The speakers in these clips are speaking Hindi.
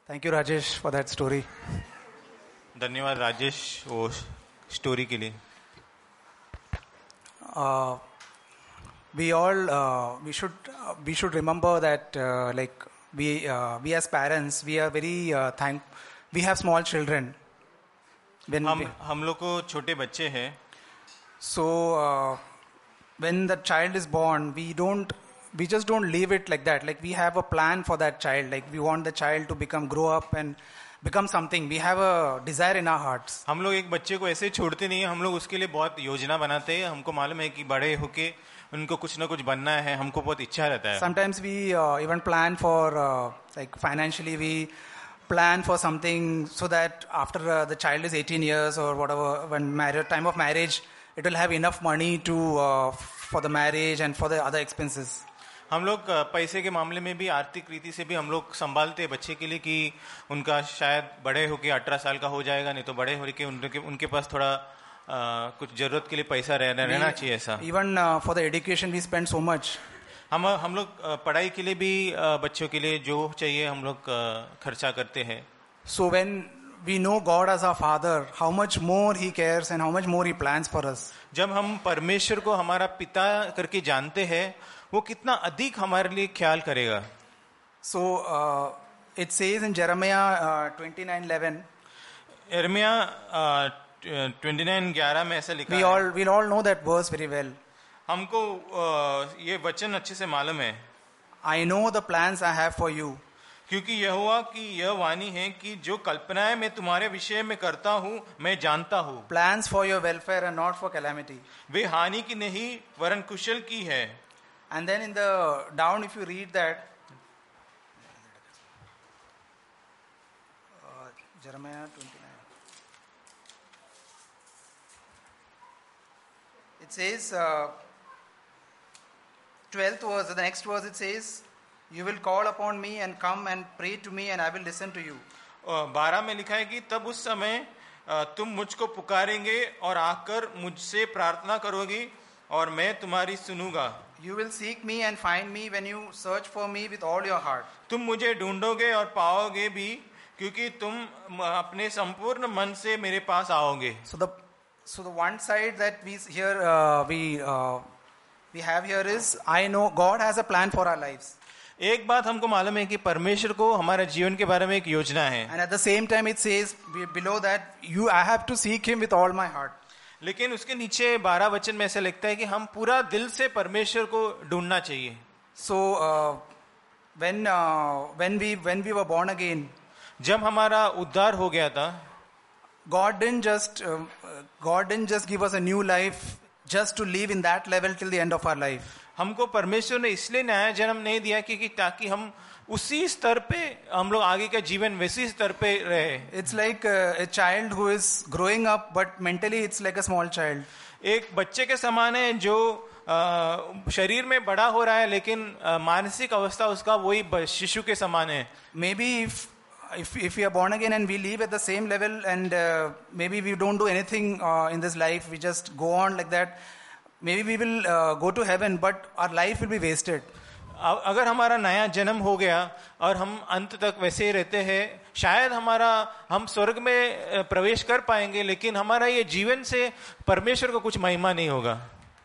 Thank you, Rajesh, for that story. धन्यवाद राजेश वो स्टोरी के लिए. We should remember that we as parents, we are very we have small children. हम लोग को छोटे बच्चे हैं. So when the child is born, we just don't leave it like that. Like we have a plan for that child. Like we want the child to grow up and become something. We have a desire in our hearts. हम लोग एक बच्चे को ऐसे छोड़ते नहीं हैं. हम लोग उसके लिए बहुत योजना बनाते हैं. हमको मालूम है कि बड़े होके उनको कुछ ना कुछ बनना है. हमको बहुत इच्छा रहता है. Sometimes we even plan for financially we plan for something so that after the child is 18 years or whatever, when time of marriage, it will have enough money to for the marriage and for the other expenses. हम लोग पैसे के मामले में भी आर्थिक रीति से भी हम लोग संभालते हैं बच्चे के लिए कि उनका शायद बड़े होके 18 साल का हो जाएगा, नहीं तो बड़े होके उनके पास थोड़ा कुछ जरूरत के लिए पैसा रहना चाहिए. ऐसा Even for the education we spend so much. हम लोग पढ़ाई के लिए भी बच्चों के लिए जो चाहिए हम लोग खर्चा करते हैं. So when we know God as our Father, how much more He cares and how much more He plans for us. जब हम परमेश्वर को हमारा पिता करके जानते हैं, वो कितना अधिक हमारे लिए ख्याल करेगा. So it says in Jeremiah 29:11. यिर्मयाह 29:11 में ऐसा लिखा है. We'll all know that verse very well. हमको ये वचन अच्छे से मालूम है. I know the plans I have for you. क्योंकि यहोवा की यह वाणी है कि जो कल्पनाएं मैं तुम्हारे विषय में करता हूँ मैं जानता हूँ. Plans for your welfare and not for calamity. वे हानि की नहीं वरन कुशल की है. And then in the down, if you read that, Jeremiah 29. It says, 12th verse, the next verse it says, you will call upon me and come and pray to me and I will listen to you. 12 में लिखा है कि तब उस समय तुम मुझको पुकारेंगे और आकर मुझसे प्रार्थना करोगी और मैं तुम्हारी सुनूंगा. You will seek me and find me when you search for me with all your heart. तुम मुझे ढूंढोगे और पाओगे भी क्योंकि तुम अपने संपूर्ण मन से मेरे पास आओगे. So the one side that we have here is, I know God has a plan for our lives. एक बात हमको मालूम है कि परमेश्वर को हमारे जीवन के बारे में एक योजना है. And at the same time it says below that I have to seek Him with all my heart. लेकिन उसके नीचे 12 वचन में ऐसा लिखता है कि हम पूरा दिल से परमेश्वर को ढूंढना चाहिए. So when we were born again, जब हमारा उद्धार हो गया था, God didn't just give us a new life just to live in that level till the end of our life. हमको परमेश्वर ने इसलिए नया जन्म नहीं दिया कि ताकि हम उसी स्तर पे हम लोग आगे का जीवन वैसी स्तर पे रहे. It's like a child who is growing up, but mentally it's like a small child. एक बच्चे के समान है जो शरीर में बड़ा हो रहा है लेकिन मानसिक अवस्था उसका वही शिशु के समान है. Maybe if we are born again and we live at the same level and maybe we don't do anything in this life, we just go on like that, maybe we will go to heaven, but our life will be wasted. अगर हमारा नया जन्म हो गया और हम अंत तक वैसे ही रहते हैं, शायद हम स्वर्ग में प्रवेश कर पाएंगे लेकिन हमारा ये जीवन से परमेश्वर को कुछ महिमा नहीं होगा.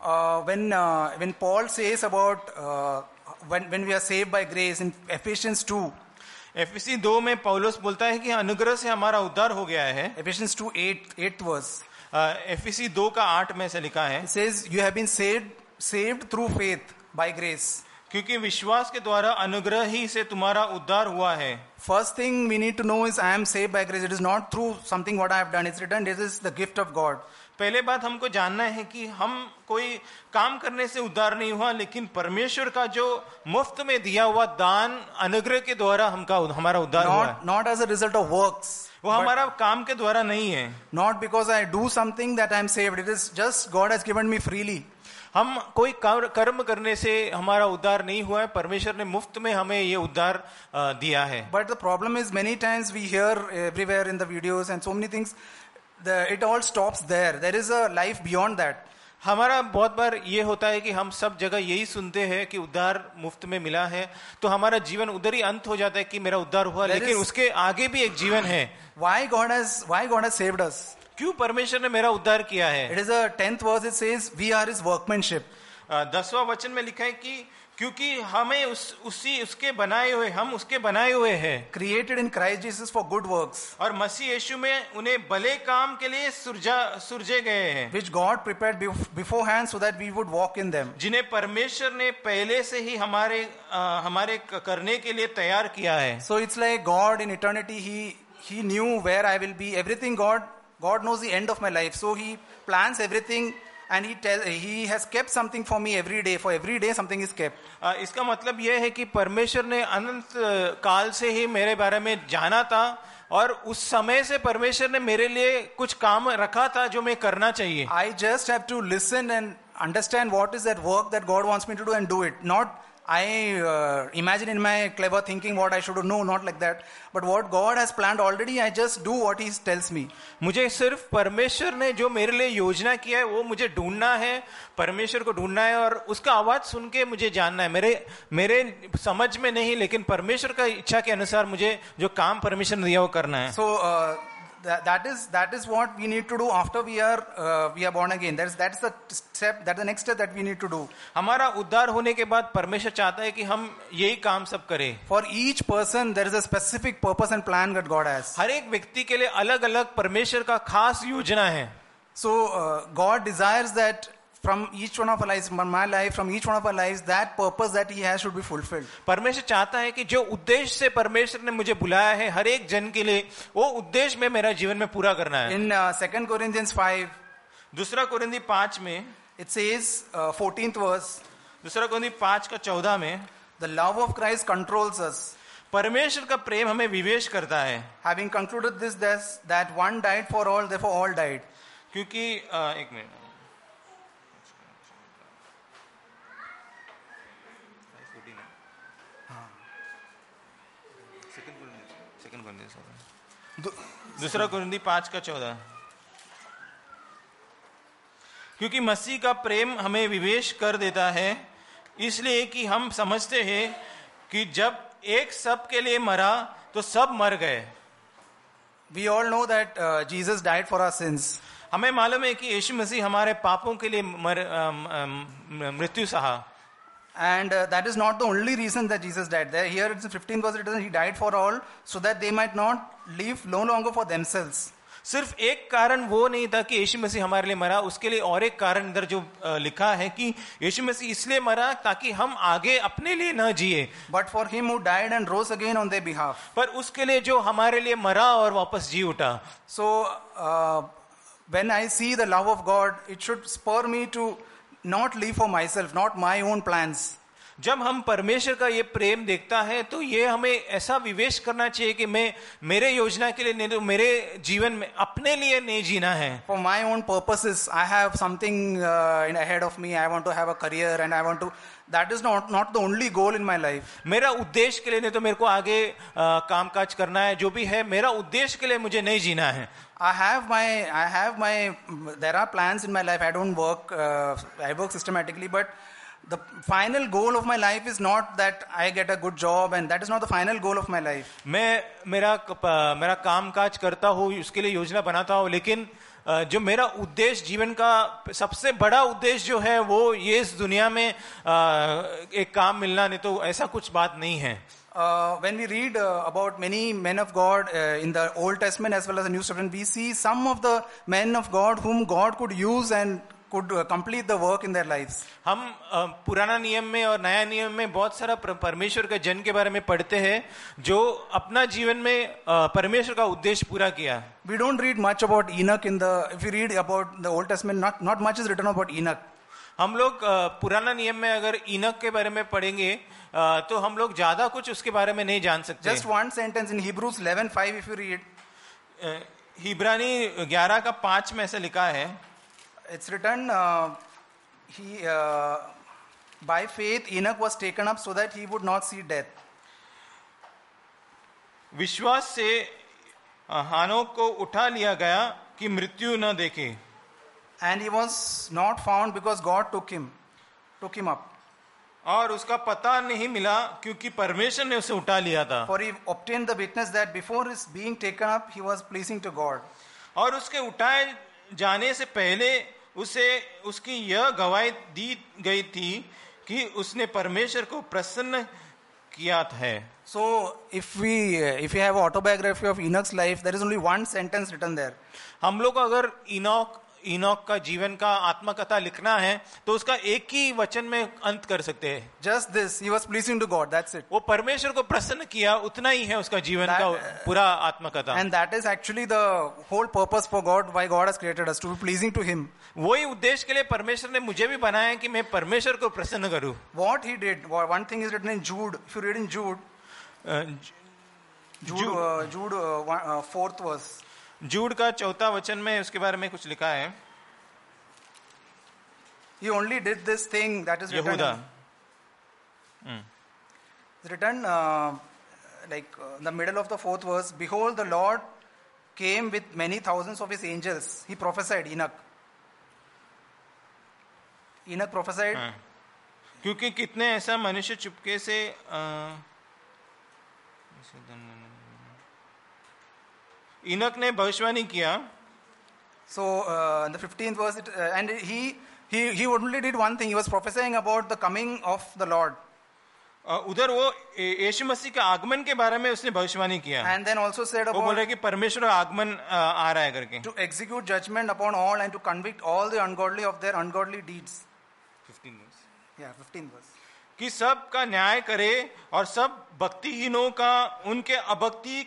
When Paul says about when we are saved by grace in Ephesians 2, एफिसी 2 में पौलुस बोलता है कि अनुग्रह से हमारा उद्धार हो गया है. Ephesians 2:8 verse. एफिसी 2 का 8 में से लिखा है. It says you have been saved through faith by grace. क्योंकि विश्वास के द्वारा अनुग्रह ही से तुम्हारा उद्धार हुआ है. First thing we need to know is I am saved by grace. It is not through something what I have done. It's written, this is the gift of God. पहले बात हमको जानना है कि हम कोई काम करने से उद्धार नहीं हुआ, लेकिन परमेश्वर का जो मुफ्त में दिया हुआ दान अनुग्रह के द्वारा हमारा उद्धार हुआ है. Not as a result of works. वो हमारा काम के द्वारा नहीं है. Not because I do something that I am saved. It is just God has given me freely. हम कोई कर्म करने से हमारा उद्धार नहीं हुआ है, परमेश्वर ने मुफ्त में हमें ये उद्धार दिया है. But the problem is many times we hear everywhere in the videos and so many things, it all stops there. There is a life beyond that. हमारा बहुत बार ये होता है कि हम सब जगह यही सुनते हैं कि उद्धार मुफ्त में मिला है, तो हमारा जीवन उधर ही अंत हो जाता है कि मेरा उद्धार हुआ, लेकिन उसके आगे भी एक जीवन है. Why God has saved us? क्यों परमेश्वर ने मेरा उद्धार किया है? It is a 10th verse. It says, "We are His workmanship." 10वां वचन में लिखा है कि क्योंकि हमें उसके बनाए हुए, हम उसके बनाए हुए हैं, Created in Christ Jesus for good works, और मसीह यीशु में उन्हें भले काम के लिए सुरजे गए हैं, which God prepared beforehand so that we would walk in them. जिन्हें परमेश्वर ने पहले से ही हमारे करने के लिए तैयार किया है. So it's like God in eternity, He knew where I will be. Everything God knows the end of my life. So He plans everything, and He has kept something for me every day. For every day something is kept. इसका मतलब यह है कि परमेश्वर ने अनंत काल से ही मेरे बारे में जाना था, और उस समय से परमेश्वर ने मेरे लिए कुछ काम रखा था जो मैं करना चाहिए. I just have to listen and understand what is that work that God wants me to do and do it. Not I imagine in my clever thinking what I should do. No, not like that. But what God has planned already, I just do what He tells me. मुझे सिर्फ परमेश्वर ने जो मेरे लिए योजना किया है वो मुझे ढूंढना है, परमेश्वर को ढूंढना है, और उसका आवाज सुन के मुझे जानना है. मेरे समझ में नहीं, लेकिन परमेश्वर का इच्छा के अनुसार मुझे जो काम परमेश्वर ने दिया वो करना है. So that is what we need to do after we are born again. That's the step. That's the next step that we need to do. हमारा उद्धार होने के बाद परमेश्वर चाहता है कि हम यही काम सब करें. For each person there is a specific purpose and plan that God has. हर एक व्यक्ति के लिए अलग अलग परमेश्वर का खास योजना है. So God desires that from each one of our lives, my life, from each one of our lives, that purpose that He has should be fulfilled. परमेश्वर चाहता है कि जो उद्देश्य से परमेश्वर ने मुझे बुलाया है हर एक जन के लिए, वो उद्देश्य में मेरा जीवन में पूरा करना है. In 2 Corinthians 5, दूसरा कोरिन्थी 5 में, it says 14th verse, दूसरा कोरिन्थी 5 का 14 में, the love of Christ controls us. परमेश्वर का प्रेम हमें विवेश करता है. Having concluded this, that one died for all, therefore all died. क्योंकि एक मिनट, दूसरा कोरिन्थी 5 का 14, क्योंकि मसीह का प्रेम हमें विवेश कर देता है, इसलिए कि हम समझते हैं कि जब एक सब के लिए मरा तो सब मर गए. We all know that Jesus died for our sins. हमें मालूम है कि यीशु मसीह हमारे पापों के लिए मृत्यु सहा. And that is not the only reason that Jesus died. There, here it's the 15th verse, it says He died for all, so that they might not live no longer for themselves. सिर्फ एक कारण वो नहीं था कि यीशु मसीह हमारे लिए मरा, उसके लिए और एक कारण इधर जो लिखा है कि यीशु मसीह इसलिए मरा ताकि हम आगे अपने लिए न जिए, But for Him who died and rose again on their behalf. पर उसके लिए जो हमारे लिए मरा और वापस जी उठा. So when I see the love of God, it should spur me to not live for myself, not my own plans. जब हम परमेश्वर का ये प्रेम देखता है तो ये हमें ऐसा विवेश करना चाहिए कि मैं मेरे योजना के लिए नहीं, तो मेरे जीवन में अपने लिए नहीं जीना है. For my own purposes, I have something ahead of me. I want to have a career and I want to. That is not the only goal in my life. मेरा उद्देश्य के लिए नहीं, तो मेरे को आगे कामकाज करना है, जो भी है मेरा उद्देश्य के लिए मुझे नहीं जीना है. There are plans in my life. I don't work, I work systematically, but the final goal of my life is not that I get a good job, and that is not the final goal of my life. मैं मेरा कामकाज करता हूँ, उसके लिए योजना बनाता हूँ, लेकिन जो मेरा उद्देश्य जीवन का सबसे बड़ा उद्देश्य जो है वो ये इस दुनिया में एक काम मिलना, नहीं तो ऐसा कुछ बात नहीं है. When we read about many men of God in the Old Testament as well as the New Testament, we see some of the men of God whom God could use and could complete the work in their lives. हम पुराना नियम में और नया नियम में बहुत सारा परमेश्वर के जन के बारे में पढ़ते हैं जो अपना जीवन में परमेश्वर का उद्देश्य पूरा किया. We don't read much about Enoch if we read about the Old Testament, not much is written about Enoch. हम लोग पुराना नियम में अगर ईनक के बारे में पढ़ेंगे तो हम लोग ज्यादा कुछ उसके बारे में नहीं जान सकते. Just one sentence in Hebrews 11:5 if you read. हिब्रानी 11 का 5 में ऐसे लिखा है. It's written, by faith Enoch was taken up so that he would not see death. विश्वास से हानोक को उठा लिया गया कि मृत्यु न देखे. And he was not found because God took him up. और उसका पता नहीं मिला क्योंकि परमेश्वर ने उसे उठा लिया था. For he obtained the witness that before his being taken up, he was pleasing to God. और उसके उठाए जाने से पहले उसे उसकी यह गवाही दी गई थी कि उसने परमेश्वर को प्रसन्न किया है. So if we have autobiography of Enoch's life, there is only one sentence written there. हम लोग अगर इनोक का जीवन का आत्मकथा लिखना है तो उसका एक ही वचन में अंत कर सकते हैं. Just this, he was pleasing to God. That's it. वो परमेश्वर को प्रसन्न किया, उतना ही है उसका जीवन का पूरा आत्मकथा. And that is actually the whole purpose for God, why God has created us, to be pleasing to Him. वही उद्देश्य के लिए परमेश्वर ने मुझे भी बनाया है कि मैं परमेश्वर को प्रसन्न करूं. What he did, one thing is written in Jude. If you read in Jude, fourth verse. जूड का 4 वचन में उसके बारे में कुछ लिखा है. He only did this thing that is written. It's written in the middle of the 4th verse. Behold, the Lord came with many thousands of his angels. He prophesied, Enoch. Enoch prophesied. क्योंकि कितने ऐसा मनुष्य चुपके से इनक ने भविष्यवाणी किया. So in the 15th verse, and he only did one thing. He was prophesying about the coming of the Lord. उधर वो यीशु मसीह के आगमन के बारे में उसने भविष्यवाणी किया. And then also said वो बोल about रहा है कि परमेश्वर का आगमन आ रहा है करके. to execute judgment upon all and to convict all the ungodly of their ungodly deeds. 15 verse. Yeah, 15th verse. कि सब का न्याय करे और सब भक्तिहीनों का उनके अभक्ति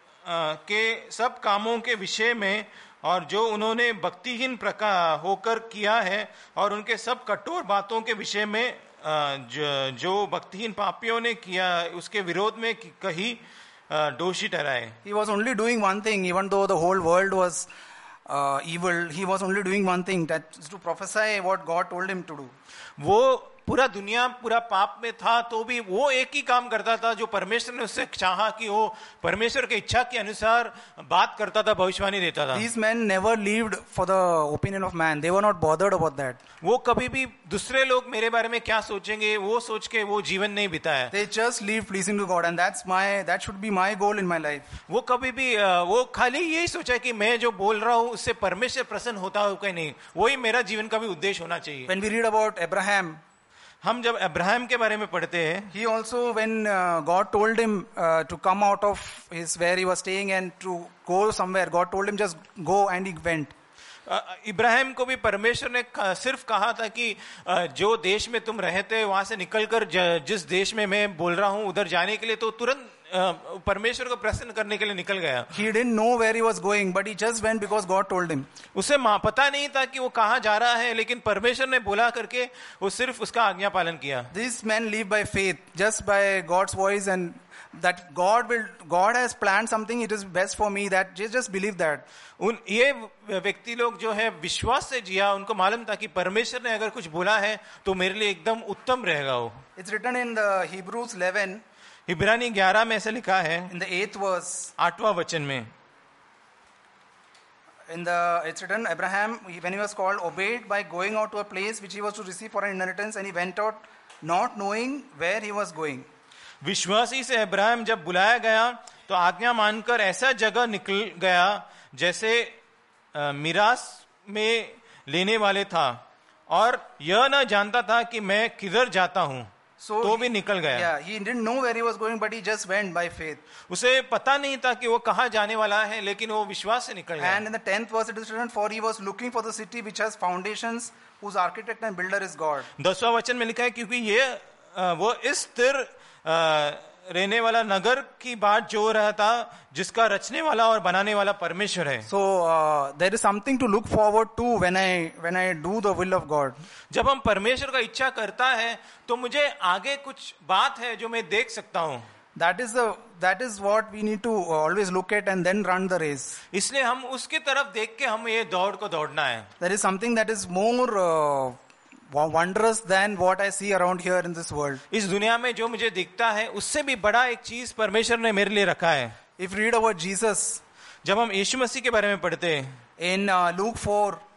के सब कामों के विषय में और जो उन्होंने भक्तिहीन प्रकार होकर किया है और उनके सब कठोर बातों के विषय में जो भक्तिहीन पापियों ने किया उसके विरोध में कहीं दोषी ठहराए. He was only doing one thing, even though the whole world was evil. He was only doing one thing, that is to prophesy what God told him to do. वो पूरा दुनिया पूरा पाप में था तो भी वो एक ही काम करता था जो परमेश्वर ने उससे चाहा कि वो परमेश्वर की इच्छा के अनुसार बात करता था, भविष्यवाणी देता था. These men never lived for the opinion of man. They were not bothered about that. वो कभी भी दूसरे लोग मेरे बारे में क्या सोचेंगे वो सोच के वो जीवन नहीं बिताया. They just lived pleasing to God, and that should be my goal in my life. वो कभी भी वो खाली यही सोचा कि मैं जो बोल रहा हूँ उससे परमेश्वर प्रसन्न होता हो कि नहीं, वही मेरा जीवन का भी उद्देश्य होना चाहिए. When we read about Abraham, हम जब अब्राहम के बारे में पढ़ते हैं, he also, when God told him to come out of where he was staying and to go somewhere, God told him just go, and he went. Ibrahim को भी परमेश्वर ने सिर्फ कहा था कि जो देश में तुम रहते वहां से निकलकर जिस देश में मैं बोल रहा हूं उधर जाने के लिए, तो तुरंत परमेश्वर को प्रसन्न करने के लिए निकल गया. He didn't know where he was going, but he just went because God told him. उसे पता नहीं था कि वो कहाँ जा रहा है, लेकिन परमेश्वर ने बोला करके वो सिर्फ उसका आज्ञा पालन किया. These men live by faith, just by God's voice, and that God has planned something. It is best for me. That just believe that. ये व्यक्ति लोग जो है विश्वास से जिया, उनको मालूम था कि परमेश्वर ने अगर कुछ बोला है तो मेरे लिए एकदम उत्तम रहेगा. वो It's written in the Hebrews 11. इब्रानी 11 में ऐसे लिखा है, in the 8th verse, 8वां वचन में. It's written, Abraham, when he was called, obeyed by going out to a place which he was to receive for an inheritance, and he went out not knowing where he was going. विश्वासी से अब्राहम जब बुलाया गया तो आज्ञा मानकर ऐसा जगह निकल गया जैसे मिरास में लेने वाले था, और यह न जानता था कि मैं किधर जाता हूं. So तो भी निकल गया. Yeah, he didn't know where he was going, but he just went by faith. उसे पता नहीं था कि वो कहाँ जाने वाला है, लेकिन वो विश्वास से निकल गया. And in the 10th verse it is written, for he was looking for the city which has foundations, whose architect and builder is God. 10वां वचन में लिखा है, क्योंकि ये वो इस स्थिर रहने वाला नगर की बात जो रहा था जिसका रचने वाला और बनाने वाला परमेश्वर है. So there is something to look forward to when I do the will of God. जब हम परमेश्वर का इच्छा करता है तो मुझे आगे कुछ बात है जो मैं देख सकता हूँ. That is what we need to always look at and then run the race. इसलिए हम उसकी तरफ देख के हम ये दौड़ को दौड़ना है. There is something that is more wondrous than what I see around here in this world. इस दुनिया में जो मुझे दिखता है उससे भी बड़ा एक चीज परमेश्वर ने मेरे लिए रखा है. If you read about Jesus, जब हम यीशु मसीह के बारे में पढ़ते हैं, in Luke 4,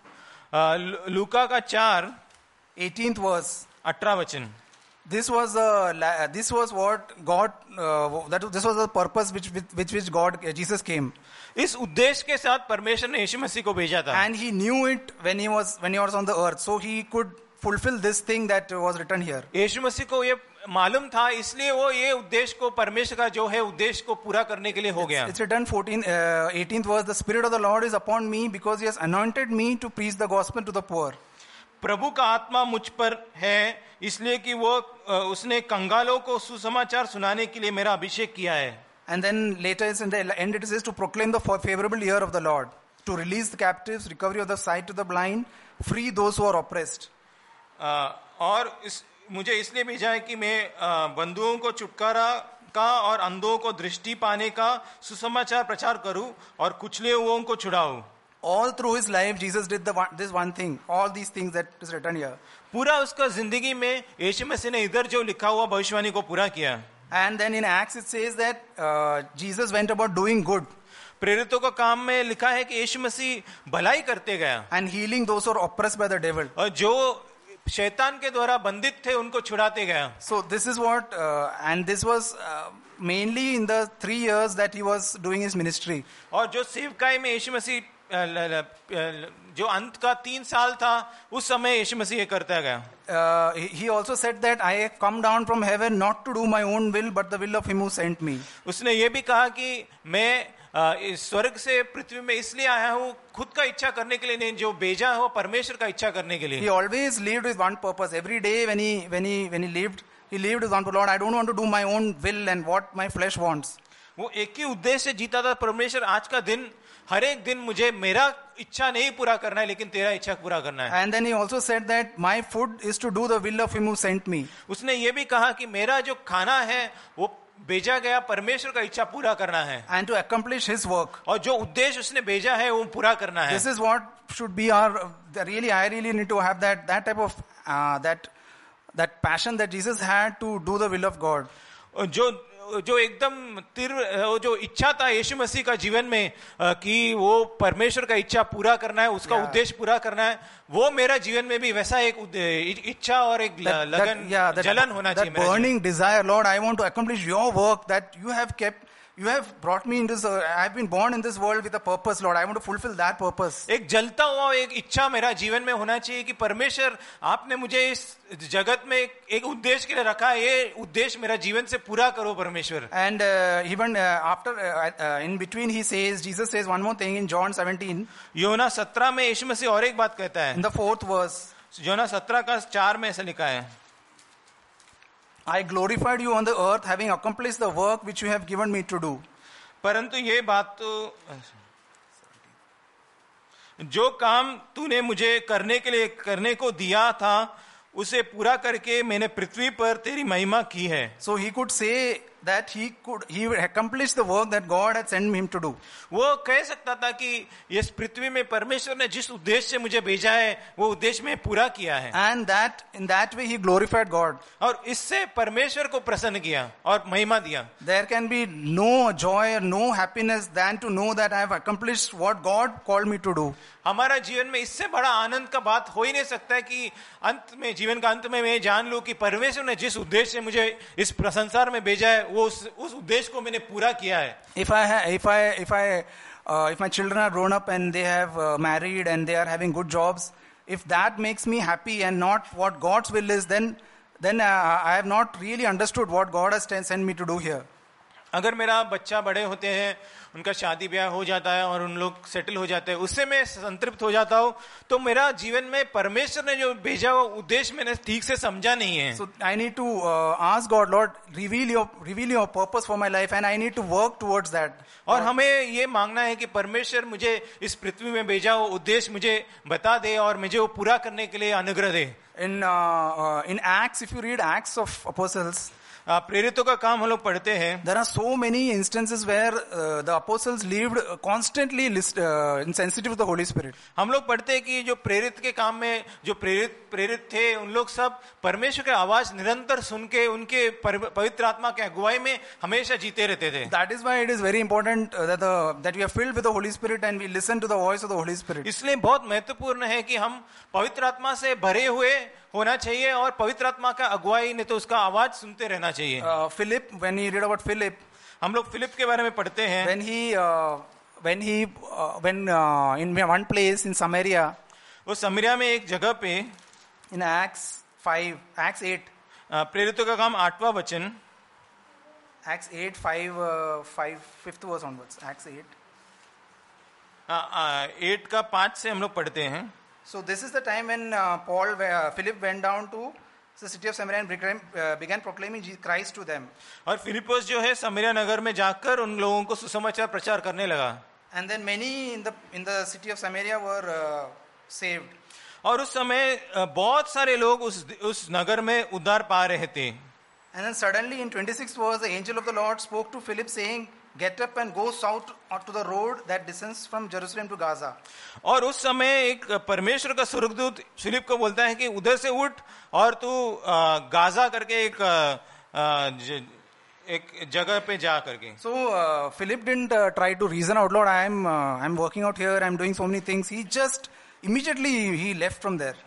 लूका का 4 18th verse. 18 वचन. This was what God, this was the purpose which God, Jesus came. इस उद्देश्य के साथ परमेश्वर ने यीशु मसीह को भेजा था. And he knew it when he was on the earth. So he could fulfill this thing that was written here. यीशु मसीह को ये मालूम था, इसलिए वो ये उद्देश्य को परमेश्वर का जो है उद्देश्य को पूरा करने के लिए हो गया. It's written 18th verse, the Spirit of the Lord is upon me because he has anointed me to preach the gospel to the poor. प्रभु का आत्मा मुझ पर है, इसलिए कि वो उसने कंगालों को सुसमाचार सुनाने के लिए मेरा अभिषेक किया है. And then later in the end it says to proclaim the favorable year of the Lord, to release the captives, recovery of the sight to the blind, free those who are oppressed. और मुझे इसलिए भेजा है कि मैं बंधुओं को छुटकारा का और अंधों को दृष्टि पाने का सुसमाचार प्रचार करूं और कुचले हुओं को छुड़ाऊं. All through his life, Jesus did this one thing. All these things that is written here. पूरा उसका जिंदगी में यीशु मसीह ने इधर जो लिखा हुआ भविष्यवाणी को पूरा किया. And then in Acts it says that Jesus went about doing good. प्रेरितों का काम में लिखा है कि यीशु मसीह भलाई करते गया. And healing those who are oppressed by the devil. और जो शैतान के द्वारा बंधित थे उनको छुड़ाते गया. So this is what, and this was mainly in the 3 years that he was doing his ministry. और जो सेवकाई में यीशु मसीह जो अंत का 3 साल था, उस समय यीशु मसीह ये करता गया. He also said that I have come down from heaven not to do my own will but the will of him who sent me. उसने ये भी कहा कि मैं इस स्वर्ग से पृथ्वी में इसलिए आया हूँ खुद का इच्छा करने के लिए नहीं, जो भेजा हो परमेश्वर का इच्छा करने के लिए. He always lived with one purpose. Every day when he lived with one, Lord, I don't want to do my own will and what my flesh wants. वो एक ही उद्देश्य से जीता था, परमेश्वर आज का दिन हर एक दिन मुझे मेरा इच्छा नहीं पूरा करना है लेकिन तेरा इच्छा पूरा करना है. And then he also said that my food is to do the will of him who sent me. उसने ये भी कहा कि मेरा जो खाना है वो भेजा गया परमेश्वर का इच्छा पूरा करना है. And to accomplish his work. और जो उद्देश्य उसने भेजा है वो पूरा करना है. This is what should be our, I really need to have that type of that passion that Jesus had to do the will of God. जो एकदम जो इच्छा था यीशु मसीह का जीवन में कि वो परमेश्वर का इच्छा पूरा करना है, उसका उद्देश्य पूरा करना है, वो मेरा जीवन में भी वैसा एक इच्छा और एक लगन जलन होना चाहिए. That burning desire, Lord, I want to accomplish your work that you have kept. You have brought me in this, I have been born in this world with a purpose, Lord. I want to fulfill that purpose. एक जलता हुआ एक इच्छा मेरा जीवन में होना चाहिए कि परमेश्वर आपने मुझे इस जगत में एक उद्देश्य के लिए रखा है, ये उद्देश्य मेरा जीवन से पूरा करो परमेश्वर. And even after, in between he says, Jesus says one more thing in John 17. योना 17 में यीशु मसीह और एक बात कहता है. In the 4th verse. योना 17 का 4 में ऐसा लिखा है. I glorified you on the earth, having accomplished the work which you have given me to do. परंतु ये बात तो जो काम तूने मुझे करने को दिया था उसे पूरा करके मैंने पृथ्वी पर तेरी महिमा की है. So he could say that he accomplished the work that God had sent him to do. वो कह सकता था कि इस पृथ्वी में परमेश्वर ने जिस उद्देश्य से मुझे भेजा है वो उद्देश्य में पूरा किया है. And that in that way he glorified God. और इससे परमेश्वर को प्रसन्न किया और महिमा दिया. There can be no joy or no happiness than to know that I have accomplished what God called me to do. हमारा जीवन में इससे बड़ा आनंद का बात हो ही नहीं सकता है कि अंत में, जीवन का अंत में मैं जान लूं कि परमेश्वर ने जिस उद्देश्य से मुझे इस संसार में भेजा है वो उस उद्देश्य को मैंने पूरा किया है. If my children are grown up and they have married and they are having good jobs, if that makes me happy and not what God's will is, then I have not really understood what God has sent me to do here. अगर मेरा बच्चा बड़े होते हैं, उनका शादी ब्याह हो जाता है और उन लोग सेटल हो जाते हैं, उससे मैं संतृप्त हो जाता हूँ, तो मेरा जीवन में परमेश्वर ने जो भेजा वो उद्देश्य मैंने ठीक से समझा नहीं है. So I need to ask God, Lord, reveal your purpose for my life, and I need to work towards that. और हमें ये मांगना है कि परमेश्वर मुझे इस पृथ्वी में भेजा वो उद्देश्य मुझे बता दे और मुझे वो पूरा करने के लिए अनुग्रह दे. In Acts, if you read Acts of Apostles, प्रेरितों का काम हम लोग पढ़ते हैं. There are so many instances where the apostles lived constantly insensitive to the Holy Spirit. हम लोग पढ़ते हैं कि जो प्रेरित के काम में जो प्रेरित थे उन लोग सब परमेश्वर की आवाज निरंतर सुन के उनके पवित्र आत्मा के अगुवाई में हमेशा जीते रहते थे. That is why it is very important that we are filled with the Holy Spirit and we listen to the voice of the Holy Spirit. इसलिए बहुत महत्वपूर्ण है कि हम पवित्र आत्मा से भरे हुए होना चाहिए और पवित्र आत्मा का अगुवाई नहीं तो उसका आवाज सुनते रहना चाहिए. Philip, when he read about Philip, हम लोग फिलिप के बारे में पढ़ते हैं. when in one place in Samaria, वो समरिया में एक जगह पे in Acts 8, प्रेरितों का काम 8वां वचन, Acts 8, 5th verse onwards. Acts 8. 8 का 5 से हम लोग पढ़ते हैं. So this is the time when Philip went down to the city of Samaria and began proclaiming Christ to them. और फिलिपोस जो है समरिया नगर में जाकर उन लोगों को सुसमाचार प्रचार करने लगा. And then many in the city of Samaria were saved. और उस समय बहुत सारे लोग उस नगर में उद्धार पा रहे थे. And then suddenly in 26th verse, the angel of the Lord spoke to Philip saying, "Get up and go south to the road that descends from Jerusalem to Gaza." और उस समय एक परमेश्वर का स्वर्गदूत फिलिप को बोलता है कि उधर से उठ और तू गाजा करके एक जगह पे जा करके. So Philip didn't try to reason out loud. I'm working out here. I'm doing so many things. He just immediately he left from there.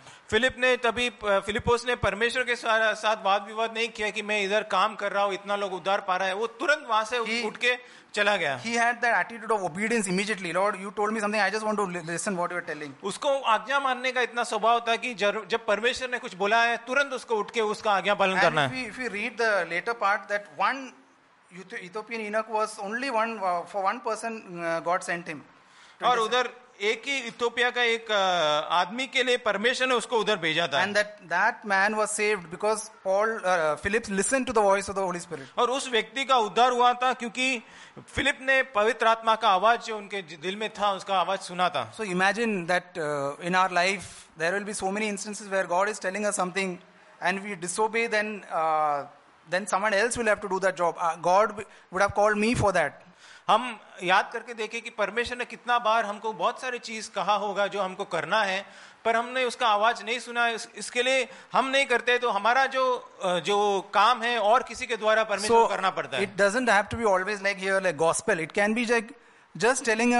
Philipose ने परमेश्वर के साथ वाद विवाद नहीं किया कि मैं इधर काम कर रहा हूँ, इतना लोग उद्धार पा रहा है. वो तुरंत वहां से उठ के चला गया. He had that attitude of obedience immediately. Lord, you told me something. I just want to listen what you are telling. उसको आज्ञा मानने का इतना स्वभाव था कि जब परमेश्वर ने कुछ बोला है तुरंत उसको उठ के उसका आज्ञा पालन करना है. If we read the later part, that one Ethiopian eunuch was only for one person God sent him. और उधर एक ही इथियोपिया का एक आदमी के लिए परमेश्वर ने उसको उधर भेजा था. And that man was saved because Philip listened to the voice of the Holy Spirit. और उस व्यक्ति का उद्धार हुआ था क्योंकि फिलिप ने पवित्र आत्मा का आवाज जो उनके दिल में था उसका आवाज सुना था. So imagine that in our life there will be so many instances where God is telling us something and we disobey, then someone else will have to do that job. God would have called me for that. हम याद करके देखें कि परमेश्वर ने कितना बार हमको बहुत सारी चीज कहा होगा जो हमको करना है, पर हमने उसका आवाज नहीं सुना. इसके लिए हम नहीं करते तो हमारा जो काम है और किसी के द्वारा परमेश्वर को करना पड़ता है. It doesn't have to be always like here like gospel. It can be like just telling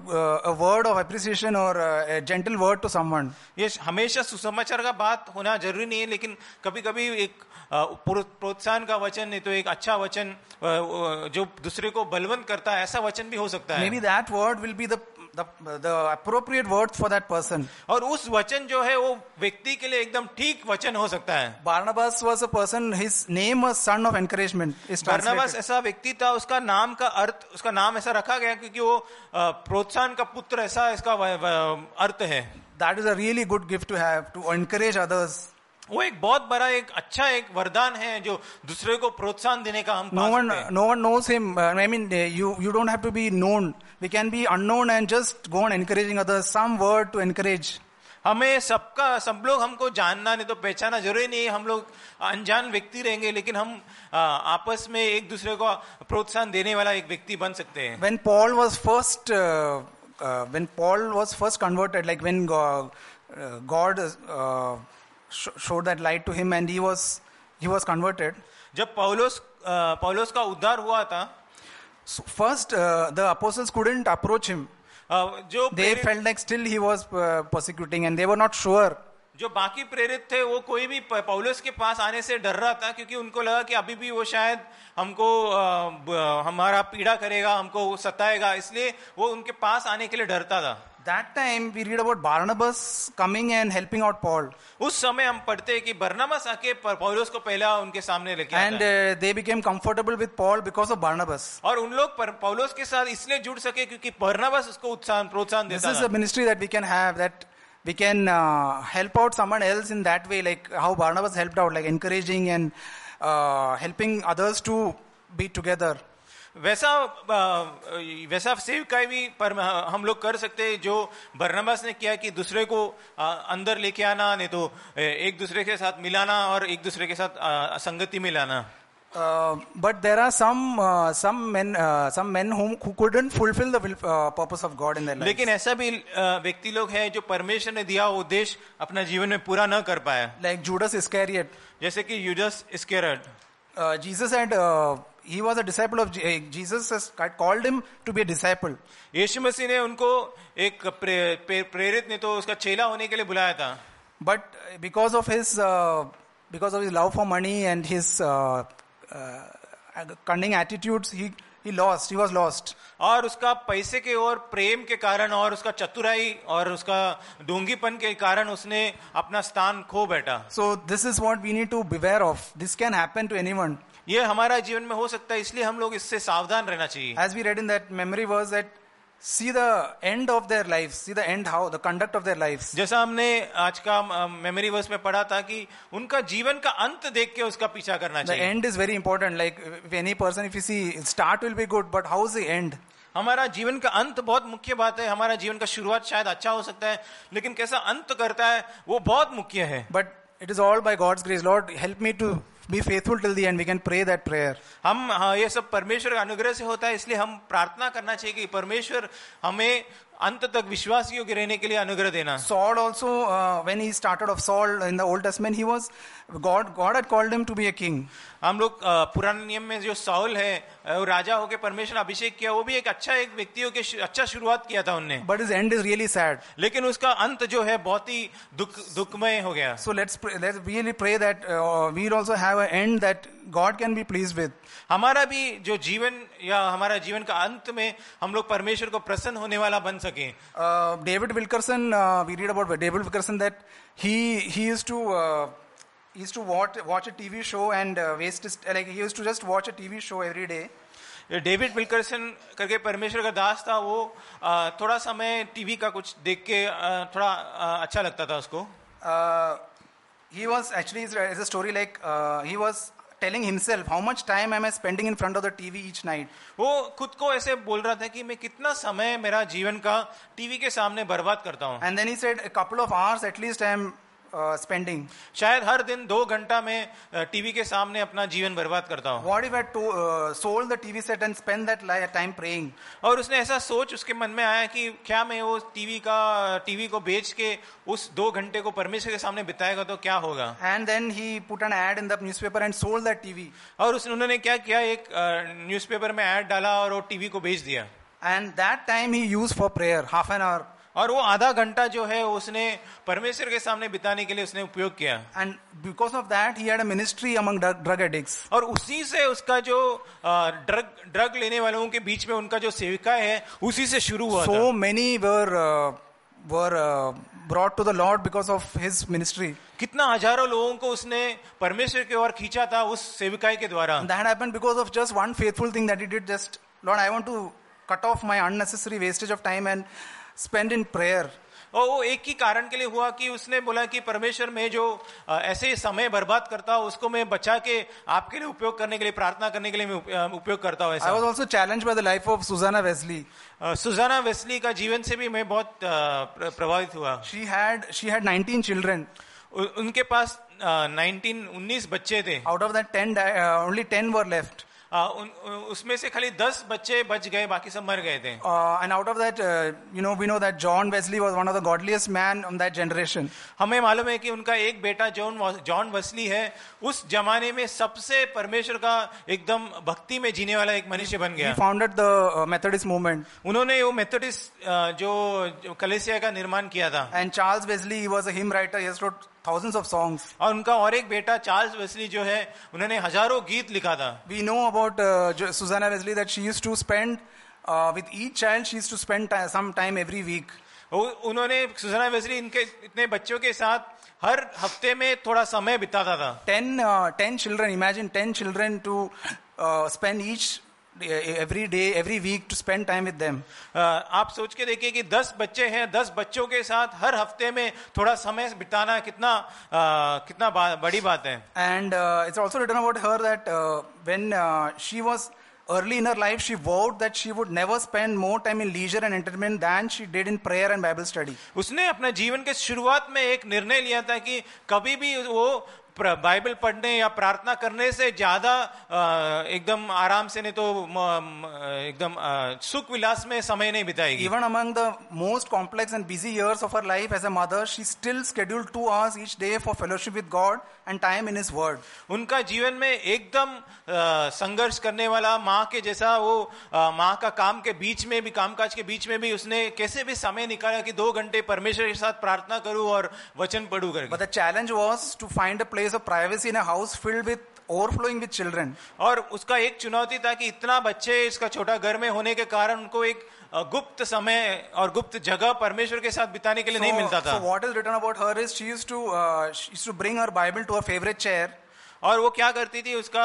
a word of appreciation or a gentle word to someone. ये हमेशा सुसमाचार का बात होना जरूरी नहीं है, लेकिन कभी कभी एक प्रोत्साहन का वचन नहीं तो एक अच्छा वचन जो दूसरे को बलवंत करता है ऐसा वचन भी हो सकता है. Maybe that word will be the appropriate word for that person. और उस वचन जो है वो व्यक्ति के लिए एकदम ठीक वचन हो सकता है. Barnabas was a person, his name was son of encouragement. बरनबास ऐसा व्यक्ति था, उसका नाम का अर्थ, उसका नाम ऐसा रखा गया क्योंकि वो प्रोत्साहन का पुत्र, ऐसा इसका अर्थ है. That is a really good gift to have, to encourage others. वो एक बहुत बड़ा एक अच्छा एक वरदान है जो दूसरे को प्रोत्साहन देने का हम पा सकते हैं. No one knows him. I mean, you don't have to be known. We can be unknown and just go on encouraging others. Some word to encourage. हमें सब लोग हमको जानना नहीं तो पहचाना जरूरी नहीं है. हम लोग अनजान व्यक्ति रहेंगे लेकिन हम आपस में एक दूसरे को प्रोत्साहन देने वाला एक व्यक्ति बन सकते हैं. When Paul was first converted, like when God showed that light to him and he was converted. जब पौलोस का उद्धार हुआ था, so first the apostles couldn't approach him. They felt like still he was persecuting and they were not sure. जो बाकी प्रेरित थे वो कोई भी पौलुस के पास आने से डर रहा था क्योंकि उनको लगा कि अभी भी वो शायद हमको हमारा पीड़ा करेगा, हमको सताएगा, इसलिए वो उनके पास आने के लिए डरता था. That time we read about Barnabas coming and helping out Paul. उस समय हम पढ़ते हैं कि बरनबास आके पौलुस को पहला उनके सामने लेके आता है. And they became comfortable with Paul because of Barnabas. और उन लोग पौलुस के साथ इसलिए जुड़ सके क्योंकि बरनबास उसको प्रोत्साहन देता था. This is a ministry that we can have, that we can help out someone else in that way, like how Barnabas helped out, like encouraging and helping others to be together. वैसा सेवकाई भी पर हम लोग कर सकते हैं जो बरनबास ने किया कि दूसरे को अंदर लेके आना, नहीं तो एक दूसरे के साथ मिलाना और एक दूसरे के साथ संगति में लाना. But there are some men who couldn't fulfill the purpose of God in their life. लेकिन ऐसा भी व्यक्ति लोग हैं जो परमेश्वर ने दिया उद्देश्य अपना जीवन में पूरा न कर पाया, Like Judas Iscariot. जैसे कि Judas Iscariot. Jesus had, he was a disciple of, Jesus has called him to be a disciple. यीशु मसीह ने उनको एक प्रेरित ने तो उसका चेला होने के लिए बुलाया था. But because of his love for money and his cunning attitudes, he was lost. और उसका पैसे के और प्रेम के कारण और उसका चतुराई और उसका ढोंगीपन के कारण उसने अपना स्थान खो बैठा. So this is what we need to beware of. This can happen to anyone. ये हमारा जीवन में हो सकता है, इसलिए हम लोग इससे सावधान रहना चाहिए. As we read in that memory verse, that see the end of their lives, see the end, how the conduct of their lives. जैसा हमने आज का मेमोरी वर्स में पढ़ा था कि उनका जीवन का अंत देख के उसका पीछा करना The चाहिए. end is very important. Like if any person, if you see, start will be good, but how is the end? हमारा जीवन का अंत बहुत मुख्य बात है. हमारा जीवन का शुरुआत शायद अच्छा हो सकता है, लेकिन कैसा अंत करता है वो बहुत मुख्य है. But it is all by God's grace. Lord, help me to be faithful till the end. We can pray that prayer. हम ये सब परमेश्वर का अनुग्रह से होता है, इसलिए हम प्रार्थना करना चाहिए कि परमेश्वर हमें अंत तक विश्वास योग्य रहने के लिए अनुग्रह देना. Saul also, when he started off, Saul in the Old Testament, God had called him to be a king. हम लोग पुराने नियम में जो साउल है वो राजा होके परमेश्वर अभिषेक किया, वो भी एक व्यक्ति होके अच्छा शुरुआत किया था उनने. But his end is really sad. लेकिन उसका अंत जो है बहुत ही दुखमय हो गया. So let's really pray that we'll also have an end that God can be pleased with. हमारा भी जो जीवन या हमारा जीवन का अंत में हम लोग परमेश्वर को प्रसन्न होने वाला बन सके. David Wilkerson, we read about David Wilkerson that he used to watch a TV show and waste his, like he used to just watch a TV show every day. David Wilkerson करके परमेश्वर का दास था. वो थोड़ा समय टीवी का कुछ देख के थोड़ा अच्छा लगता था उसको. He was actually, it's a story like he was telling himself how much time am I spending in front of the TV each night. वो खुद को ऐसे बोल रहा था कि मैं कितना समय मेरा जीवन का टीवी के सामने बर्बाद करता हूँ. And then he said a couple of hours at least I am spending. शायद हर दिन 2 घंटा में टीवी के सामने अपना जीवन बर्बाद करता हूँ. What if I sold the TV set and spend that time praying? और उसने ऐसा सोच उसके मन में आया कि क्या मैं वो टीवी को बेच के उस 2 घंटे को परमेश्वर के सामने बिताएगा तो क्या होगा. And then he put an ad in the newspaper and sold that TV. और उन्होंने क्या किया, एक न्यूज़पेपर में ऐड डाला और वो टीवी को बेच दिया. And that time he used for prayer, half an hour. और वो आधा घंटा जो है उसने परमेश्वर के सामने बिताने के लिए उसने उपयोग किया. And because of that he had a ministry among drug addicts. और उसी से उसका जो ड्रग लेने वालों के बीच में उनका जो सेविका है उसी से शुरू हुआ. So many were brought to the Lord because of his ministry. कितना हजारों लोगों को उसने परमेश्वर की ओर खींचा था उस सेविकाई के द्वारा. And that happened because of just one faithful thing that he did. Just, Lord, I want to cut off my unnecessary wastage of time and spend in prayer. और वो एक ही कारण के लिए हुआ कि उसने बोला कि परमेश्वर में जो ऐसे समय बर्बाद करता हूँ उसको मैं बचा के आपके लिए उपयोग करने के लिए, प्रार्थना करने के लिए मैं उपयोग करता हूँ. I was also challenged by the life of Susanna Wesley. Susanna Wesley का जीवन से भी मैं बहुत प्रभावित हुआ. She had 19 children. उनके पास 19 बच्चे थे. Out of that 10 only 10 were left. उसमें से खाली 10 बच्चे बच गए, बाकी सब मर गए थे. And out of that, we know that John Wesley was one of the godliest man of that generation. हमें मालूम है कि उनका एक बेटा जॉन वेस्ली है, उस जमाने में सबसे परमेश्वर का एकदम भक्ति में जीने वाला एक मनुष्य बन गया. He founded the Methodist movement. उन्होंने वो मेथोडिस्ट जो कलीसिया का निर्माण किया था. And Charles Wesley, he was a hymn writer. He has wrote thousands of songs. और उनका और एक बेटा चार्ल्स वेस्ली जो है उन्होंने हजारों गीत लिखा था. We know about Susanna Wesley that she used to spend with each child, she used to spend some time every week. उन्होंने सुजाना वेस्ली इनके इतने बच्चों के साथ हर हफ्ते में थोड़ा समय बिताता था. 10 children, imagine 10 children to spend each every day, every week to spend time with them. आप सोच के देखिए कि 10 बच्चे हैं, 10 बच्चों के साथ हर हफ्ते में थोड़ा समय बिताना कितना बड़ी बात है. And it's also written about her that when she was early in her life, she vowed that she would never spend more time in leisure and entertainment than she did in prayer and Bible study. उसने अपने जीवन के शुरुआत में एक निर्णय लिया था कि कभी भी वो बाइबल पढ़ने या प्रार्थना करने से ज्यादा एकदम आराम से नहीं तो एकदम सुख विलास में समय नहीं बिताएगी. Even among the most complex and busy years of her life as a mother, she still scheduled 2 hours each day for fellowship with God and time in His Word. उनका जीवन में एकदम संघर्ष करने वाला माँ के जैसा वो माँ का काम के बीच में भी, कामकाज के बीच में भी उसने कैसे भी समय निकाला कि 2 घंटे परमेश्वर के साथ प्रार्थना करूं और वचन पढ़ूं करके. But the challenge was to find a place of privacy in a house filled with overflowing with children. और उसका एक चुनौती था कि इतना बच्चे इसका छोटा घर में होने के कारण उनको एक गुप्त समय और गुप्त जगह परमेश्वर के साथ बिताने के लिए नहीं मिलता था. So what is written about her is she used to bring her Bible to her favorite chair. और वो क्या करती थी, उसका